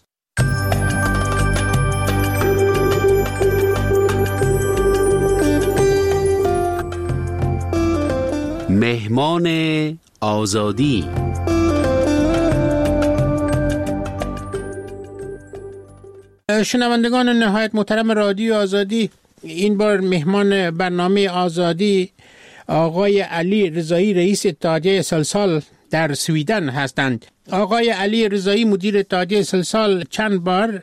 مهمان آزادی. شنوندگان نهایت محترم رادیو آزادی، این بار مهمان برنامه آزادی آقای علی رضایی، رئیس اتحادیه سلسال در سویدن هستند. آقای علی رضایی مدیر اتحادیه سلسال چند بار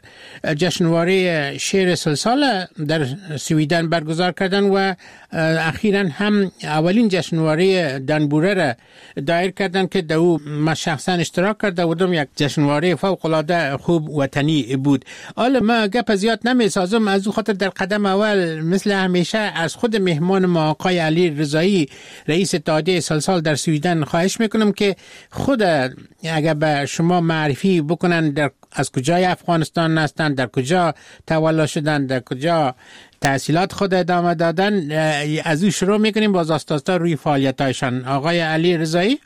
جشنواره شعر سلسال در سویدن برگزار کردند و اخیراً هم اولین جشنواره دنبوره را دایر کردند که در او ما شخصا اشتراک کرده بودم. یک جشنواره فوق العاده خوب وطنی بود. حالا ما گپ زیاد نمیسازم، از او خاطر در قدم اول مثل همیشه از خود مهمان ما آقای علی رضایی، رئیس اتحادیه سلسال در سویدن، خواهش میکنم که خود اگر به شما معرفی بکنن در از کجای افغانستان هستند، در کجا تولد شدن، در کجا تحصیلات خود ادامه دادن، از او شروع میکنیم باز آستاستا روی فعالیتایشان. آقای علی رضایی.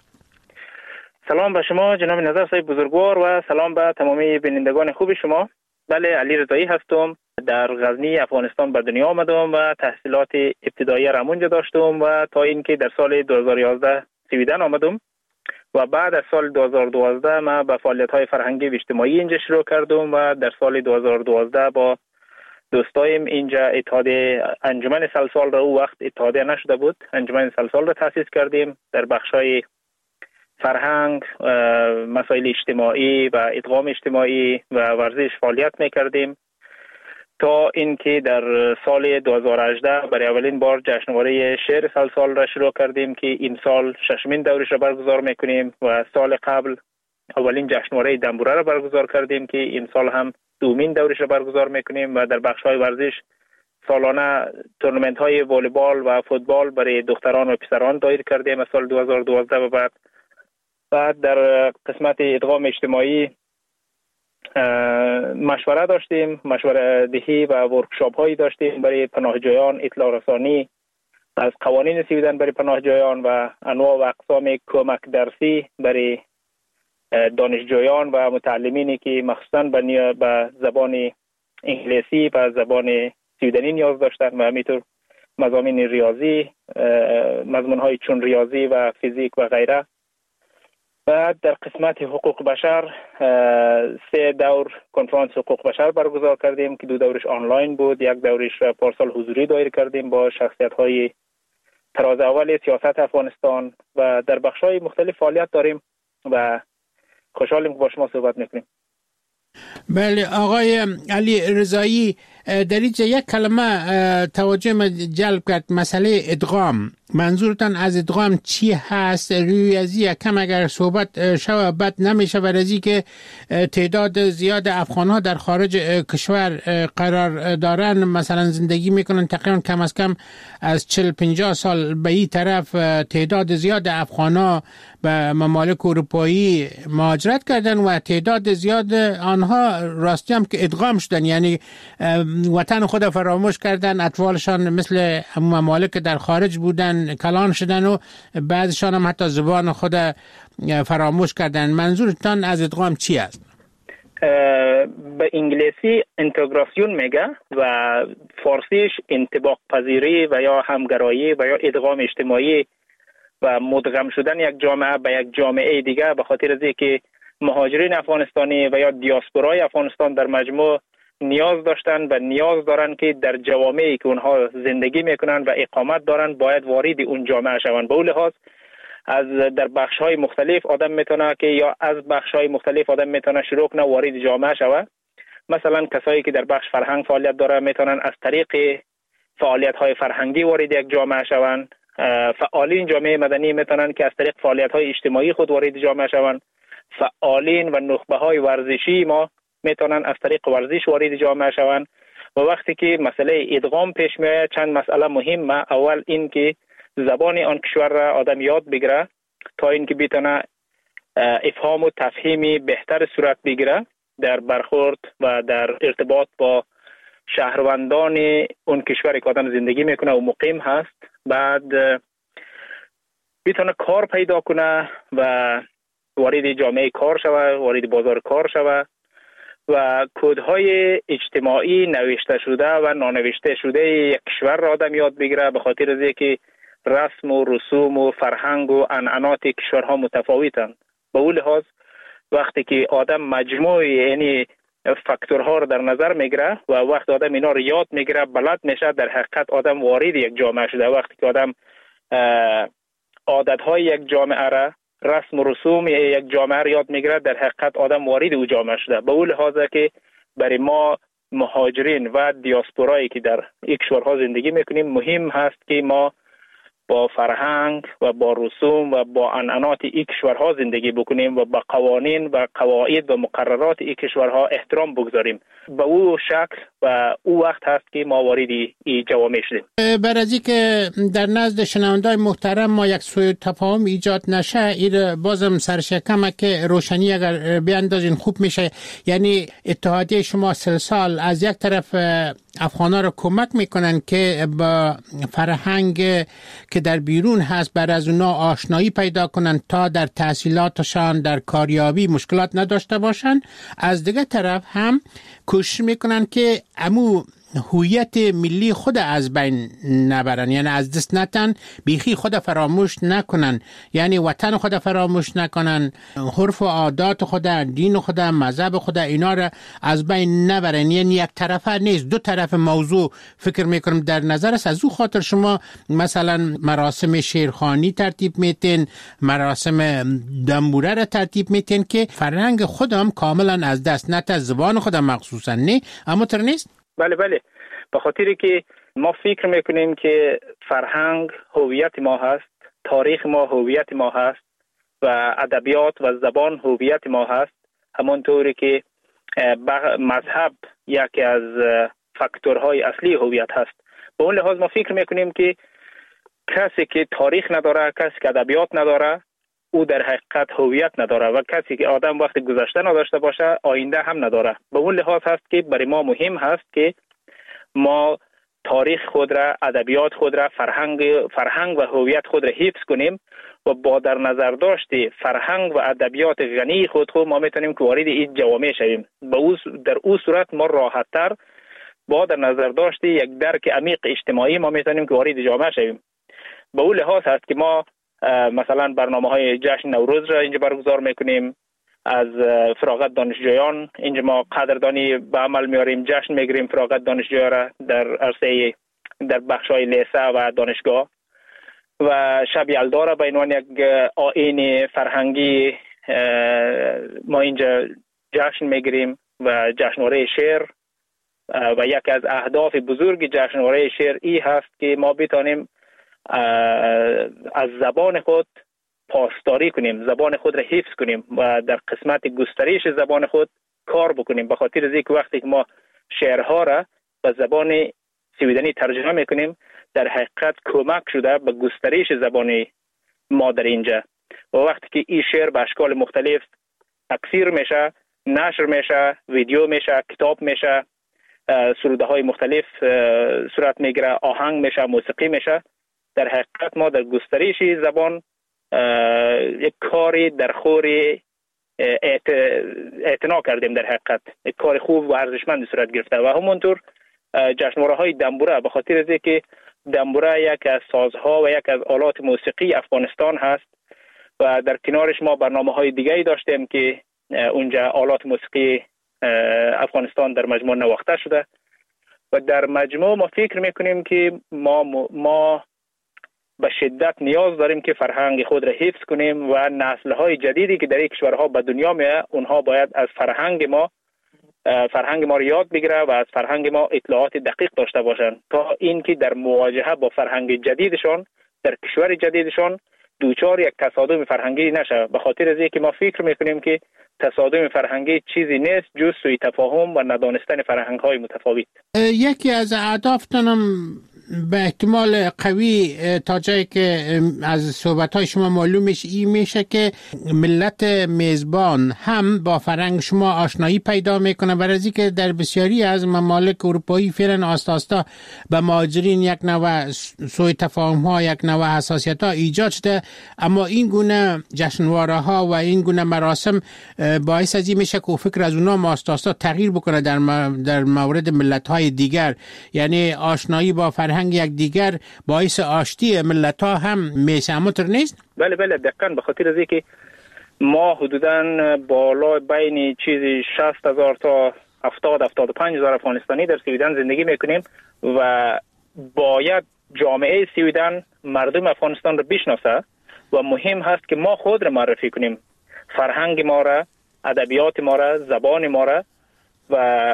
سلام به شما جناب نظر صاحب بزرگوار و سلام به تمامی بینندگان خوب شما. بله، علی رضایی هستم. در غزنی افغانستان به دنیا آمدم و تحصیلات ابتدایی را اونجا داشتم و تا اینکه در سال دو هزار و یازده سویدن آمدم و بعد از سال دو هزار و دوازده ما به فعالیت‌های فرهنگی و اجتماعی اینجا شروع کردم و در سال دو هزار و دوازده با دوستایم اینجا اتحادیه انجمن سلسال را، او وقت اتحادیه نشده بود، انجمن سلسال را تأسیس کردیم. در بخش‌های فرهنگ، مسائل اجتماعی و ادغام اجتماعی و ورزش فعالیت می‌کردیم تا اینکه در سال دو هزار و هجده برای اولین بار جشنواره شعر سلسال را شروع کردیم که این سال ششمین دورش را برگزار میکنیم و سال قبل اولین جشنواره دنبوره را برگزار کردیم که این سال هم دومین دورش را برگزار میکنیم و در بخش‌های ورزش سالانه تورنمنت‌های والیبال و فوتبال برای دختران و پسران دایر کردیم از سال دو هزار و دوازده و بعد. بعد در قسمت ادغام اجتماعی مشوره داشتیم، مشوره دهی و ورکشاپ هایی داشتیم برای پناهجویان، اطلاع رسانی از قوانین سویدن برای پناهجویان و انواع و اقسام کمک درسی برای دانشجویان و متعلمینی که مخصوصا به زبان انگلیسی و زبان سویدنی نیاز داشتند و همینطور مضامین ریاضی، مضمون های چون ریاضی و فیزیک و غیره. بعد در قسمت حقوق بشر سه دور کنفرانس حقوق بشر برگزار کردیم که دو دورش آنلاین بود، یک دورش پارسال حضوری دایر کردیم با شخصیت های تراز اول سیاست افغانستان و در بخش های مختلف فعالیت داریم و خوشحالیم که با شما صحبت میکنیم. بله آقای علی رضایی، در اینجا یک کلمه توجه ما جلب کرد، مسئله ادغام. منظورتان از ادغام چی هست؟ روی از یک کم اگر صحبت شوه بد نمیشه برای که تعداد زیاد افغان ها در خارج کشور قرار دارن، مثلا زندگی میکنن، تقریبا کم از کم از چهل پنجاه سال به این طرف تعداد زیاد افغان ها به ممالک اروپایی مهاجرت کردن و تعداد زیاد آنها راستی هم که ادغام شدن، یعنی وطن خود فراموش کردن، اطفالشان مثل ممالک در خارج بودن کلان شدن و بعضشان هم حتی زبان خود فراموش کردن. منظورتان از ادغام چی است؟ به انگلیسی اینتگراسیون میگه و فارسیش انطباق پذیری و یا همگرایی و یا ادغام اجتماعی و مدغم شدن یک جامعه به یک جامعه دیگه، به خاطر از اینکه مهاجرین افغانستانی و یا دیاسپورای افغانستان در مجموع نیاز داشتن و نیاز دارن که در جوامعی که اونها زندگی میکنن و اقامت دارن باید وارد اون جامعه شوند. به اون لحاظ از در بخش‌های مختلف آدم میتونه که یا از بخش‌های مختلف آدم میتونه شروع کنه وارد جامعه شوه. مثلا کسایی که در بخش فرهنگ فعالیت داره میتونن از طریق فعالیت‌های فرهنگی وارد یک جامعه شوند. فعالین جامعه مدنی میتونن که از طریق فعالیت‌های اجتماعی خود وارد جامعه شوند. فعالین و نخبه‌های ورزشی ما میتونن از طریق ورزش وارد جامعه شوند. و وقتی که مسئله ادغام پیش میاد چند مسئله مهمه. اول این که زبان آن کشور را آدم یاد بگیره تا اینکه بتونه افهام و تفهیمی بهتر صورت بگیره در برخورد و در ارتباط با شهروندان اون کشوری که آدم زندگی میکنه و مقیم هست. بعد بتونه کار پیدا کنه و وارد جامعه کار شوه، وارد بازار کار شوه و کدهای اجتماعی نوشته شده و نانوشته شده یک کشور را آدم یاد بگیره، به خاطر از اینکه رسم و رسوم و فرهنگ و عنعنات کشورها متفاوتند. به اون لحاظ وقتی که آدم مجموع یعنی فاکتورها رو در نظر میگیره و وقتی آدم اینا رو یاد میگیره بلد میشه، در حقیقت آدم وارد یک جامعه شده. وقتی که آدم عادتهای یک جامعه را، رسم و رسوم یک جامعه را یاد میگیره، در حقیقت آدم وارد او جامعه شده. به اون لحاظ که برای ما مهاجرین و دیاسپورایی که در یک کشورها زندگی میکنیم مهم هست که ما با فرهنگ و با رسوم و با عنعنات این کشورها زندگی بکنیم و با قوانین و قواعد و مقررات این کشورها احترام بگذاریم. به او شکل و او وقت هست که ما وارد این جوامع شدیم. بر از که در نزد شنوندای محترم ما یک سوء تفاهم ایجاد نشه، این بازم سرشکمه که روشنی اگر بیاندازین خوب میشه. یعنی اتحادیه شما سه سال از یک طرف افغانا رو کمک میکنن که با فرهنگ که در بیرون هست بر از اونا آشنایی پیدا کنن تا در تحصیلاتشان در کاریابی مشکلات نداشته باشن. از دیگه طرف هم کوشش میکنن که امو هویت ملی خود از بین نبرن، یعنی از دست نتن، بیخی خود فراموش نکنن، یعنی وطن خود فراموش نکنن، عرف و عادات خود، دین خود، مذهب خود، اینا را از بین نبرن. یعنی یک طرفه نیست، دو طرف موضوع فکر میکنم در نظر است. از او خاطر شما مثلا مراسم شیرخوانی ترتیب میتین، مراسم دنبوره را ترتیب میتین که فرهنگ خودم کاملا از دست نت، زبان خودم مخصوصا نه، اما تر نیست. بله بله، به خاطری که ما فکر میکنیم که فرهنگ هویت ما هست، تاریخ ما هویت ما هست و ادبیات و زبان هویت ما هست، همانطوری که مذهب یکی از فاکتورهای اصلی هویت هست. به اون لحاظ ما فکر میکنیم که کسی که تاریخ نداره، کسی که ادبیات نداره، او در حقیقت هویت نداره و کسی که آدم وقتی گذشته نداشته باشه آینده هم نداره. به اون لحاظ هست که برای ما مهم هست که ما تاریخ خود را، ادبیات خود را، فرهنگ فرهنگ و هویت خود را حفظ کنیم و با در نظر داشت فرهنگ و ادبیات غنی خود خود ما میتونیم که وارد این جوامع شویم. با در او صورت ما راحت‌تر با در نظر داشت یک درک عمیق اجتماعی ما میتونیم که وارد جامعه شویم. به اون لحاظ هست که ما مثلا برنامه های جشن نوروز را اینجا برگزار میکنیم، از فراغت دانشجویان اینجا ما قدردانی به عمل میاریم، جشن میگیریم فراغت دانشجویان را در عرصه در بخش های لیسه و دانشگاه و شب یلدا را به عنوان یک آیین فرهنگی ما اینجا جشن میگیریم و جشنواره شعر و یکی از اهداف بزرگ جشنواره شعر ای هست که ما بتانیم از زبان خود پاسداری کنیم، زبان خود را حفظ کنیم و در قسمت گسترش زبان خود کار بکنیم. به خاطر از اینکه وقتی که ما شعرها را به زبان سویدنی ترجمه میکنیم در حقیقت کمک شده به گسترش زبان ما در اینجا و وقتی که این شعر به اشکال مختلف تکثیر میشه، نشر میشه، ویدیو میشه، کتاب میشه، سروده های مختلف صورت میگیره، آهنگ میشه، موسیقی میشه، در حقیقت ما در گسترش زبان یک کاری در خور اعتنا کردیم. در حقیقت کار خوب و ارزشمند صورت گرفته و همونطور جشنواره های دنبوره، به خاطر از اینکه دنبوره یک از سازها و یک از آلات موسیقی افغانستان هست و در کنارش ما برنامه های دیگری داشتیم که اونجا آلات موسیقی افغانستان در مجموع نواخته شده و در مجموع ما فکر میکنیم که ما ما به شدت نیاز داریم که فرهنگ خود را حفظ کنیم و نسل‌های جدیدی که در این کشورها به دنیا میاد اونها باید از فرهنگ ما فرهنگ ما را یاد بگیره و از فرهنگ ما اطلاعات دقیق داشته باشند تا اینکه در مواجهه با فرهنگ جدیدشان در کشور جدیدشان دوچار یک تصادم فرهنگی نشه. به خاطر از اینکه ما فکر میکنیم که تصادم فرهنگی چیزی نیست جز سوء تفاهم و ندانستن فرهنگ‌های متفاوت. یکی از اهدافتانم به احتمال قوی تا جایی که از صحبت‌های شما معلوم میشه این میشه که ملت میزبان هم با فرهنگ شما آشنایی پیدا میکنه، برای از اینکه در بسیاری از ممالک اروپایی فعلا آستا آستا به مهاجرین یک نوع سوء تفاهم‌ها یک نوع حساسیت‌ها ایجاد شده، اما این گونه جشنواره‌ها و این گونه مراسم باعث از این میشه که فکر از اونها آستا آستا تغییر بکنه در در مورد ملت‌های دیگر، یعنی آشنایی با فرهنگ یک دیگر باعث آشتی ملت ها هم میشه. همونطور نیست؟ بله بله دقیقاً. به خاطر از اینکه ما حدوداً بالا بین چیزی شصت هزار تا هفتاد هفتاد و پنج هزار افغانستانی در سویدن زندگی میکنیم و باید جامعه سویدن مردم افغانستان رو بشناسه و مهم هست که ما خود رو معرفی کنیم، فرهنگ ما را، ادبیات ما را، زبان ما را و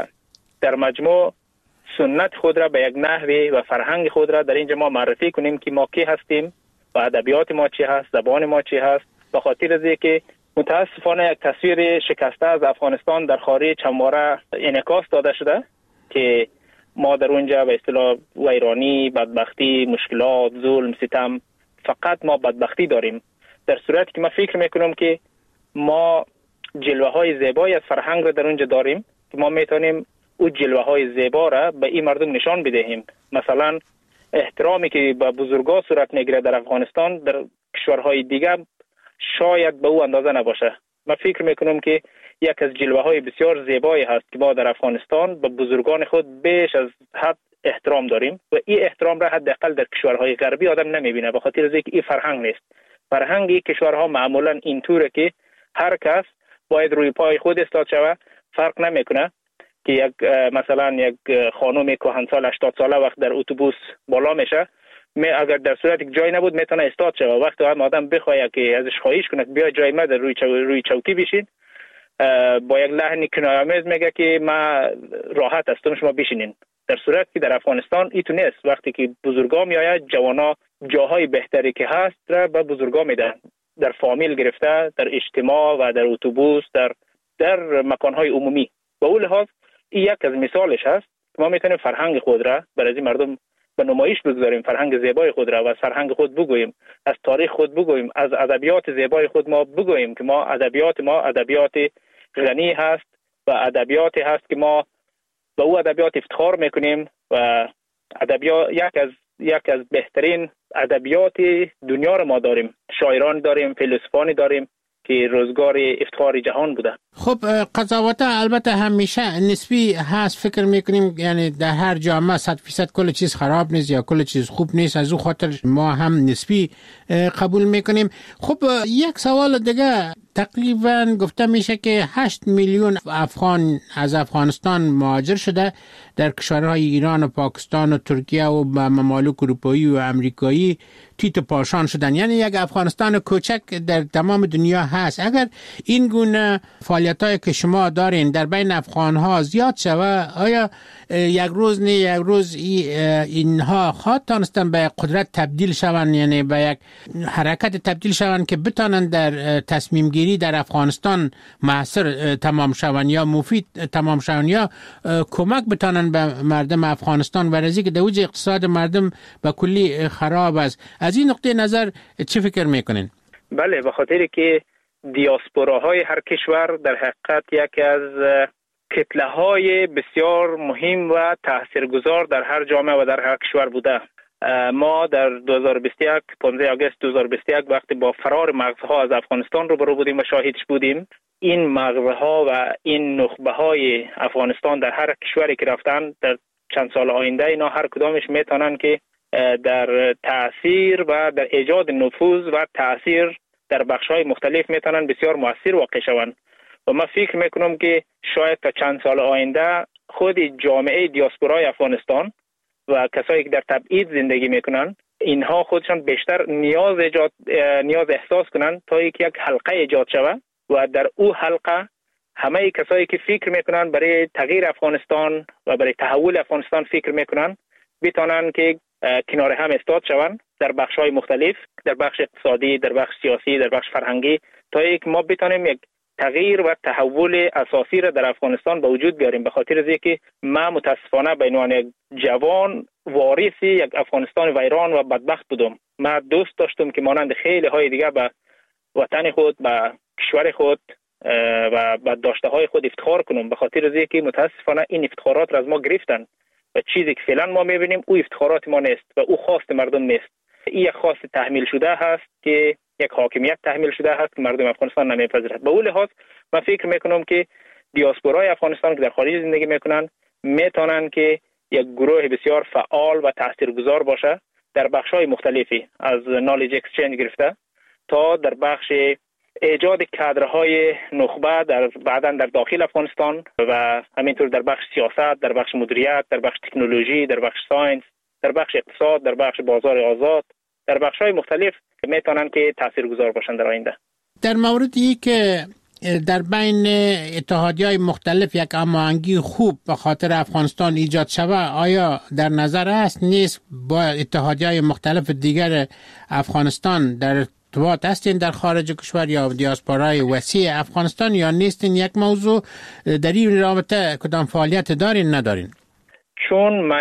در مجموع سنت خود را به یک نحوی و فرهنگ خود را در اینجا ما معرفی کنیم که ما کی هستیم و ادبیات ما چی هست، زبان ما چی هست. به خاطر از اینکه متاسفانه یک تصویر شکسته از افغانستان در خارج همواره انعکاس داده شده که ما در اونجا به اصطلاح ویرانی، بدبختی، مشکلات، ظلم، ستم، فقط ما بدبختی داریم، در صورتی که ما فکر میکنم که ما جلوه های زیبایی از فرهنگ را در اونجا داریم که ما میتونیم او جلوه های زیبا را به این مردم نشان بدهیم. مثلا احترامی که به بزرگا صورت میگیره در افغانستان در کشورهای دیگه شاید به او اندازه نباشه. من فکر میکنم که یک از جلوه های بسیار زیبایی هست که ما در افغانستان به بزرگان خود بیش از حد احترام داریم و این احترام را حداقل در کشورهای غربی آدم نمیبینه، به خاطر اینکه این فرهنگ نیست. فرهنگ این کشورها معمولا اینطوره که هر کس باید روی پای خود ایستاد شود، فرق نمیکنه که یک مثلا یک خانم کهنسال هشتاد ساله وقت در اتوبوس بالا میشه، می اگر در صورت یک جای نبود میتونه استاد شه و وقتی هم آدم بخواد که ازش خواهش کنه بیا جای ما در روی چو... روی چوکی بشین، با یک لحن کنایه‌آمیز میگه که ما راحت هستم شما بشینین، در صورتی که در افغانستان این تو نیست. وقتی که بزرگا میآید جوانا جاهای بهتری که هست را به بزرگا میدن، در فامیل گرفته، در اجتماع و در اتوبوس، در در مکانهای عمومی. به اون لحاظ این یک از مثالش هست. ما میتونیم فرهنگ خود را برای مردم به نمایش بگذاریم، فرهنگ زیبای خود را و از فرهنگ خود بگوییم، از تاریخ خود بگوییم، از ادبیات زیبای خود ما بگوییم که ما ادبیات ما ادبیات غنی هست و ادبیاتی هست که ما به او ادبیات افتخار میکنیم و ادبیات یک از یک از بهترین ادبیات دنیا را ما داریم. شاعران داریم، فیلسوفانی داریم که روزگار افتخار جهان بوده. خب قضاوت البته همیشه نسبی هست، فکر میکنیم یعنی در هر جامعه صد فیصد کل چیز خراب نیست یا کل چیز خوب نیست، از او خاطر ما هم نسبی قبول میکنیم. خب یک سوال دیگه، تقریبا گفته میشه که هشت میلیون افغان از افغانستان مهاجر شده در کشورهای ایران و پاکستان و ترکیه و ممالک اروپایی و امریکایی تیت و پاشان شدن، یعنی یک افغانستان کوچک در تمام دنیا هست. اگر این گونه فعالیتایی که شما دارین در بین افغانها زیاد شود، آیا یک روز نه یک روز اینها خواهد تانستن به قدرت تبدیل شوند، یعنی به یک حرکت تبدیل شوند که بتانند در تصمیم گیری در افغانستان موثر تمام شوند یا مفید تمام شوند یا کمک بتانند به مردم افغانستان، ورزی که دوج اقتصاد مردم به کلی خراب است. از این نقطه نظر چه فکر میکنین؟ بله، به خاطر که دیاسپوراهای هر کشور در حقیقت یک از کتله های بسیار مهم و تاثیرگذار در هر جامعه و در هر کشور بوده. ما در دو هزار و بیست و یک پانزده آگوست دو هزار و بیست و یک وقتی با فرار مغزها از افغانستان روبرو بودیم و شاهدش بودیم، این مغزها و این نخبه های افغانستان در هر کشوری که رفتن در چند سال آینده اینا هر کدامش میتونن که در تأثیر و در ایجاد نفوذ و تأثیر در بخش‌های مختلف میتونن بسیار مؤثر واقع شوند. و من فکر میکنم که شاید تا چند سال آینده خود جامعه دیاسپورای افغانستان و کسایی که در تبعید زندگی میکنن اینها خودشان بیشتر نیاز ایجاد نیاز احساس کنن تا اینکه یک حلقه ایجاد شود و در او حلقه همه کسایی که فکر میکنن برای تغییر افغانستان و برای تحول افغانستان فکر میکنن بتونن که کنار هم استاد شوند در بخش‌های مختلف، در بخش اقتصادی، در بخش سیاسی، در بخش فرهنگی، تا یک ما بتونیم یک تغییر و تحول اساسی را در افغانستان به وجود بیاریم. به خاطر از اینکه ما متاسفانه به عنوان یک جوان وارث یک افغانستان ویران و بدبخت بودم. ما دوست داشتم که مانند خیلی های دیگه به وطن خود، به کشور خود و به داشته های خود افتخار کنم. به خاطر از اینکه متاسفانه این افتخارات را از ما گرفتن و چیزی که فعلا ما میبینیم او افتخارات ما نیست و او خواست مردم نیست. این یک خواست تحمیل شده هست که یک حاکمیت تحمیل شده هست که مردم افغانستان نمیپذیرند. به اون لحاظ من فکر میکنم که دیاسپورای افغانستان که در خارج زندگی میکنن میتونن که یک گروه بسیار فعال و تاثیرگذار باشه در بخش‌های مختلفی، از نالج اکسچنج گرفته تا در بخش ایجاد کادرهای نخبه در بعداً در داخل افغانستان و همینطور در بخش سیاست، در بخش مدیریت، در بخش تکنولوژی، در بخش ساینس، در بخش اقتصاد، در بخش بازار آزاد، در بخش‌های مختلف میتونن که تاثیرگذار باشن در آینده. در موردی که در بین اتحادیه‌های مختلف یک هماهنگی خوب به خاطر افغانستان ایجاد شود، آیا در نظر است نیست با اتحادیه‌های مختلف دیگر افغانستان در ارتباط هستین در خارج کشور یا دیاسپورای وسیع افغانستان، یا نیستین یک موضوع در این رابطه کدام فعالیت دارین ندارین؟ چون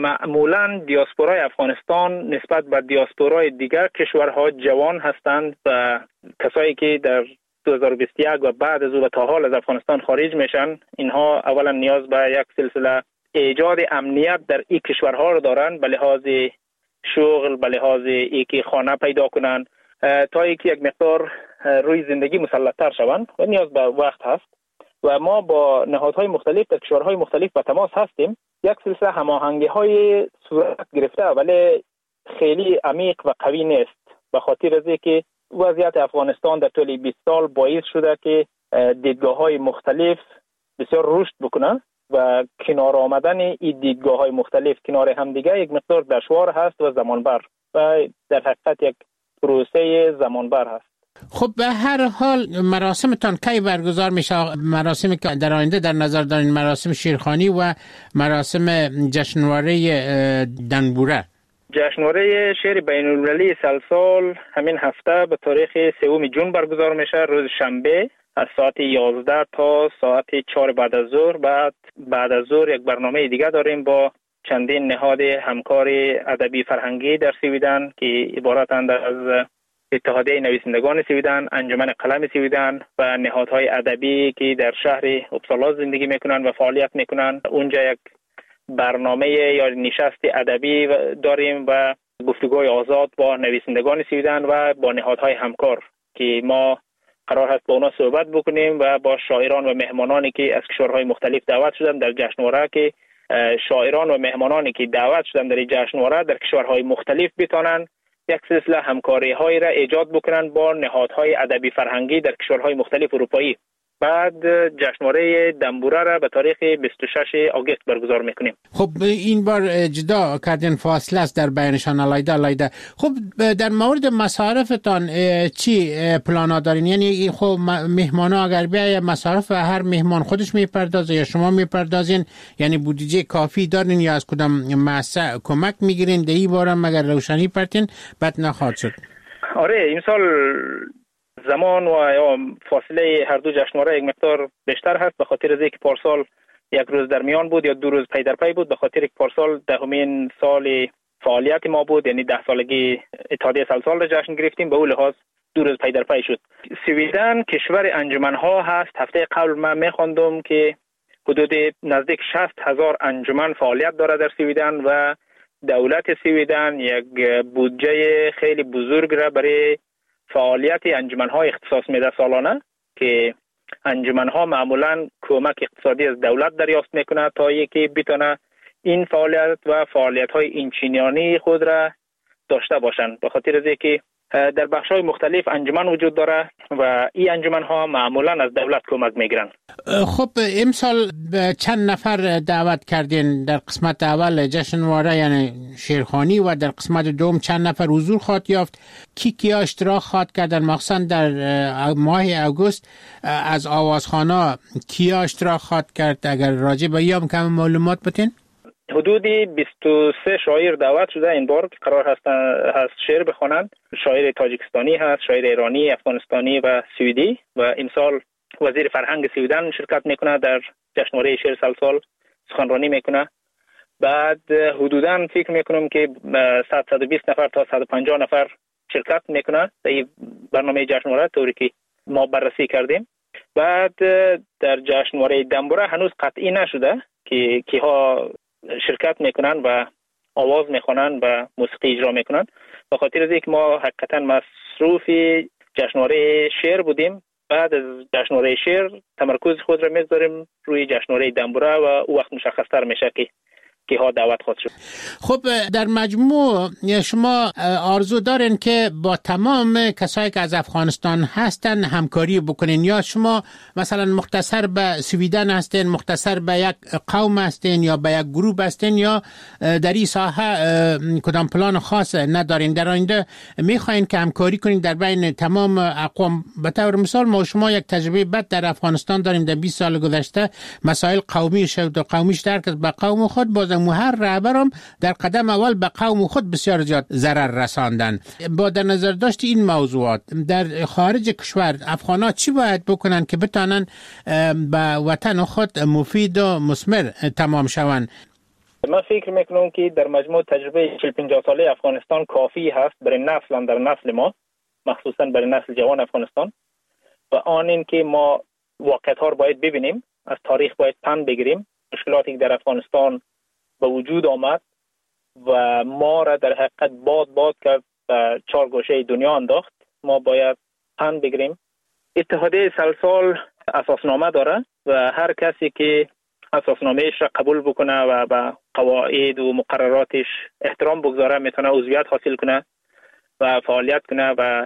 معمولا دیاسپورای افغانستان نسبت به دیاسپورای دیگر کشورها جوان هستند و کسایی که در دو هزار و بیست و یک و بعد از او و تا حال از افغانستان خارج میشن، اینها اولا نیاز به یک سلسله ایجاد امنیت در این کشورها رو دارن، به لحاظ شغل، به لحاظ اینکه خانه پیدا کنن تا اینکه یک مقدار روی زندگی مسلط‌تر شوند و نیاز به وقت هست. و ما با نهادهای مختلف در کشورهای مختلف به تماس هستیم. یک سلسله هماهنگی‌های صورت گرفته ولی خیلی عمیق و قوی نیست، به خاطر از اینکه وضعیت افغانستان در طول بیست سال باعث شده که دیدگاه‌های مختلف بسیار رشد بکنه و کنار آمدن این دیدگاه‌های مختلف کنار همدیگه یک مقدار دشوار هست و زمانبر و در حقیقت یک پروسه زمانبر هست. خب به هر حال مراسمتان کی برگزار میشه؟ مراسمی که در آینده در نظر دارین مراسم شیرخوانی و مراسم جشنواره دنبوره. جشنواره شعر بین‌المللی سلسال همین هفته به تاریخ سوم جون برگزار میشه، روز شنبه از ساعت یازده تا ساعت چهار بعد از ظهر. بعد بعد از ظهر یک برنامه دیگه داریم با چندین نهاد همکار ادبی فرهنگی در سویدن که عبارتند از اتحادیه نویسندگان سویدن، انجمن قلم سویدن و نهادهای ادبی که در شهر اپسالا زندگی میکنن و فعالیت میکنن. اونجا یک برنامه یا نشست ادبی داریم و گفتگوی آزاد با نویسندگان سویدن و با نهادهای همکار که ما قرار هست با اونا صحبت بکنیم و با شاعران و مهمانانی که از کشورهای مختلف دعوت شدن در جشنواره، که شاعران و مهمانانی که دعوت شدن در جشنواره در کشورهای مختلف بتونن یک سلسله همکاری هایی را ایجاد بکنن با نهادهای ادبی فرهنگی در کشورهای مختلف اروپایی. بعد جشنواره دنبوره را به تاریخ بیست و شش آگوست برگزار میکنیم. خب این بار جدا کردن فاصله است در بینشان علایده علایده. خب در مورد مصارفتان چی پلانا دارین؟ یعنی خب مهمانا اگر بیای مصارف هر مهمان خودش میپردازه یا شما میپردازین؟ یعنی بودجه کافی دارین یا از کدام مؤسسه کمک میگیرین؟ در این باره مگر روشنی پرتین بد نخواهد شد. آره این سال زمان و یا فاصله هر دو جشنواره یک مقدار بیشتر هست، به خاطر از اینکه پارسال یک روز در میان بود یا دو روز پی در پی بود، به خاطر که پارسال دهمین سال فعالیت ما بود، یعنی ده سالگی اتحادیه سلسال را جشن گرفتیم، به اون لحاظ دو روز پی در پی شد. سویدن کشور انجمن‌ها هست. هفته قبل من می‌خواندم که حدود نزدیک شصت هزار انجمن فعالیت داره در سویدن و دولت سویدن یک بودجه خیلی بزرگ را برای فعالیت انجمن‌ها اختصاص میده سالانه که انجمن‌ها معمولاً کمک اقتصادی از دولت دریافت میکنه تا اینکه بتونه این فعالیت و فعالیت‌های انچینیانی خود را داشته باشند. به خاطر از اینکه در بخش‌های مختلف انجمن وجود داره و این انجمن‌ها معمولاً از دولت کمک میگیرن. خب امسال چند نفر دعوت کردین؟ در قسمت اول جشنواره یعنی شیرخوانی و در قسمت دوم چند نفر حضور خواهد یافت؟ کی کیا اشتراک خواهد کردن؟ مخصوصا در ماه اگست از آوازخوانا کیا اشتراک خواهد کرد؟ اگر راجع به یام کم معلومات بتین؟ حدودی بیست و سه شاعر دعوت شده این بار که قرار هست هست شعر بخوانند. شاعر تاجیکستانی هست، شاعر ایرانی، افغانستانی و سوئدی و امسال وزیر فرهنگ سویدن شرکت میکنه در جشنواره شعر سالسال سخنرانی میکنه. بعد حدوداً فکر میکنم که صد تا صد و بیست نفر تا صد و پنجاه نفر شرکت میکنه در این برنامه جشنواره طوری که ما بررسی کردیم. بعد در جشنواره دنبوره هنوز قطعی نشده که کیها شرکت میکنن و آواز میخونن و موسیقی اجرا میکنن. به خاطر از اینکه ما حقیقتا مصروف جشنواره شعر بودیم، بعد از جشنواره شعر تمرکز خود را میذاریم روی جشنواره دنبوره و او وقت مشخص‌تر میشه که که ها دعوت خواهد شد. خب در مجموع شما آرزو دارین که با تمام کسایی که از افغانستان هستن همکاری بکنین، یا شما مثلا مختصر به سویدن هستین، مختصر به یک قوم هستین یا به یک گروه هستین، یا در این ساحه کدام پلان خاص ندارین؟ در آینده میخواین که همکاری کنین در بین تمام اقوام؟ به طور مثال ما شما یک تجربه بد در افغانستان داریم در بیست سال گذشته، مسائل قومی شد و قومیش در کس به قوم خود، باز هر رهبرم در قدم اول به قوم خود بسیار زیاد ضرر رساندن. با در نظر داشت این موضوعات در خارج کشور افغانا چی باید بکنن که بتانن به وطن خود مفید و مثمر تمام شوند؟ من فکر میکنم که در مجموع تجربه چهل پنجاه ساله افغانستان کافی هست برای نسل در نسل ما، مخصوصا برای نسل جوان افغانستان، و آن این که ما واقعیت ها رو باید ببینیم، از تاریخ باید پند بگیریم. مشکلاتی که در افغانستان به وجود آمد و ما را در حقیقت باد باد کرد و چهار گوشه دنیا انداخت، ما باید پند بگیریم. اتحادیه سالسال اساسنامه داره و هر کسی که اساسنامهش را قبول بکنه و به قواعد و مقرراتش احترام بگذاره میتونه عضویت حاصل کنه و فعالیت کنه. و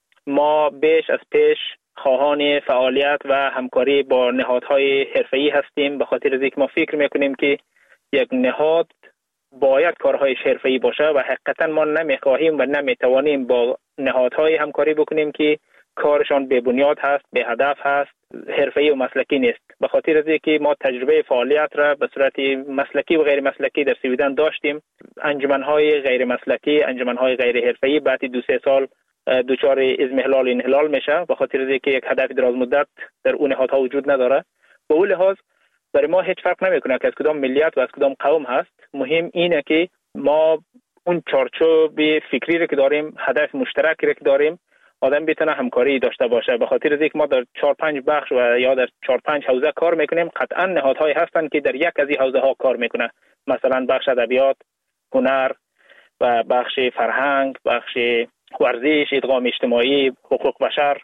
ما بیش از پیش خواهان فعالیت و همکاری با نهادهای حرفه‌ای هستیم، به خاطر اینکه ما فکر میکنیم که یک نهاد باید کارهایش حرفه‌ای باشه و حقیقتا ما نمیخواهیم و نمیتوانیم با نهادهای همکاری بکنیم که کارشان بی بنیاد هست، بی هدف هست، حرفه‌ای و مسلکی نیست. به خاطر از اینکه ما تجربه فعالیت را به صورت مسلکی و غیر مسلکی در سویدن داشتیم، انجمن‌های غیر مسلکی، انجمن‌های غیر حرفه‌ای بعد دو سه سال دچار اضمحلال انحلال میشه، به خاطر از اینکه یک هدف دراز مدت در اون نهادها وجود نداره. به اون لحاظ برای ما هیچ فرق نمیکنه که از کدام ملیت و از کدام قوم هست. مهم اینه که ما اون چارچوب فکری رو که داریم، هدف مشترکی رو که داریم، آدم بتونه همکاری داشته باشه. به خاطر از اینکه ما در چهار پنج بخش و یا در چهار پنج حوزه کار میکنیم، قطعا نهادهایی هستن که در یک از این حوزه ها کار میکنه، مثلا بخش ادبیات، هنر و بخش فرهنگ، بخش ورزش، ادغام اجتماعی، حقوق بشر.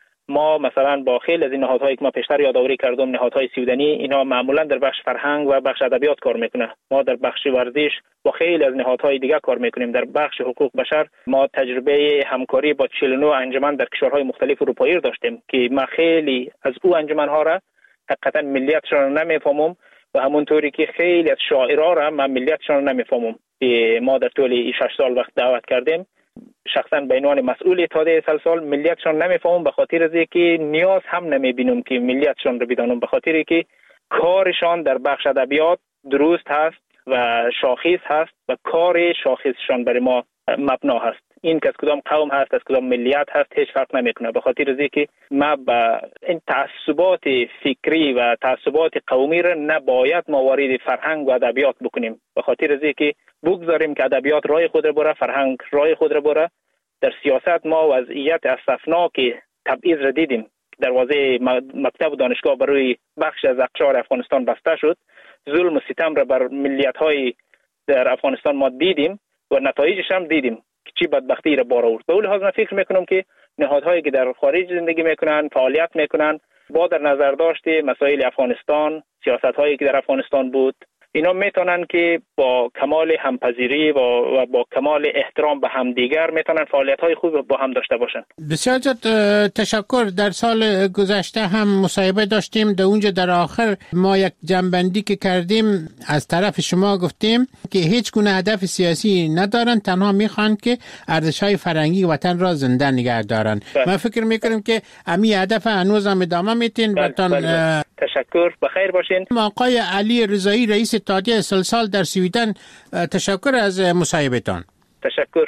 ما مثلا با خیلی از این نهادهایی که ما پیشتر یادآوری کردم، نهادهای سویدنی، اینا معمولا در بخش فرهنگ و بخش ادبیات کار میکنه. ما در بخش ورزش با خیلی از نهادهای دیگه کار میکنیم. در بخش حقوق بشر ما تجربه همکاری با چهل و نه انجمن در کشورهای مختلف اروپایی داشتیم که ما خیلی از او انجمنها را حقیقتا ملیتشان را نمیفهمم و همونطوری که خیلی از شاعرها را من ملیتشان را نمیفهمم. ما در طول این شش سال وقت دعوت کردیم، شخصا به عنوان مسئول اتحادیه سالسال ملیتشان نمیفهمم، به خاطر از اینکه نیاز هم نمیبینم که ملیتشان رو بدانم، به خاطر اینکه کارشان در بخش ادبیات درست هست و شاخص هست و کار شاخصشان برای ما مبنا هست. این که از کدام قوم هست، از کدام ملیت هست، هیچ فرق نمیکنه، به خاطر از اینکه ما با این تعصبات فکری و تعصبات قومی را نباید ما وارد فرهنگ و ادبیات بکنیم، به خاطر از اینکه بگذاریم که ادبیات راه خود را بره، فرهنگ راه خود را بره. در سیاست ما وضعیت اسفناک تبعیض را دیدیم. دروازه مکتب و دانشگاه برای بخش از اقشار افغانستان بسته شد، ظلم و ستم را بر ملیت‌های در افغانستان ما دیدیم و نتایجش هم دیدیم که چی بدبختی را بار آورد. به اون لحاظ من فکر میکنم که نهادهایی که در خارج زندگی میکنن، فعالیت میکنن، با در نظر داشته مسائل افغانستان، سیاست‌هایی که در افغانستان بود، اینا میتونن که با کمال همپذیری و, و با کمال احترام به همدیگر میتونن فعالیت‌های خوب با هم داشته باشن. بسیار زیاد تشکر. در سال گذشته هم مصاحبه داشتیم، در اونجا در آخر ما یک جنبندی که کردیم از طرف شما گفتیم که هیچ گونه هدف سیاسی ندارن، تنها میخوان که ارزش‌های فرهنگی وطن را زنده نگه دارن. من فکر میکنم که امی هدف هنوز هم ادامه میتین. بتون تشکر، بخیر باشین. آقای علی رضایی رئیس اتحادیه سلسال در سویدن، تشکر از مصاحبهتان. تشکر.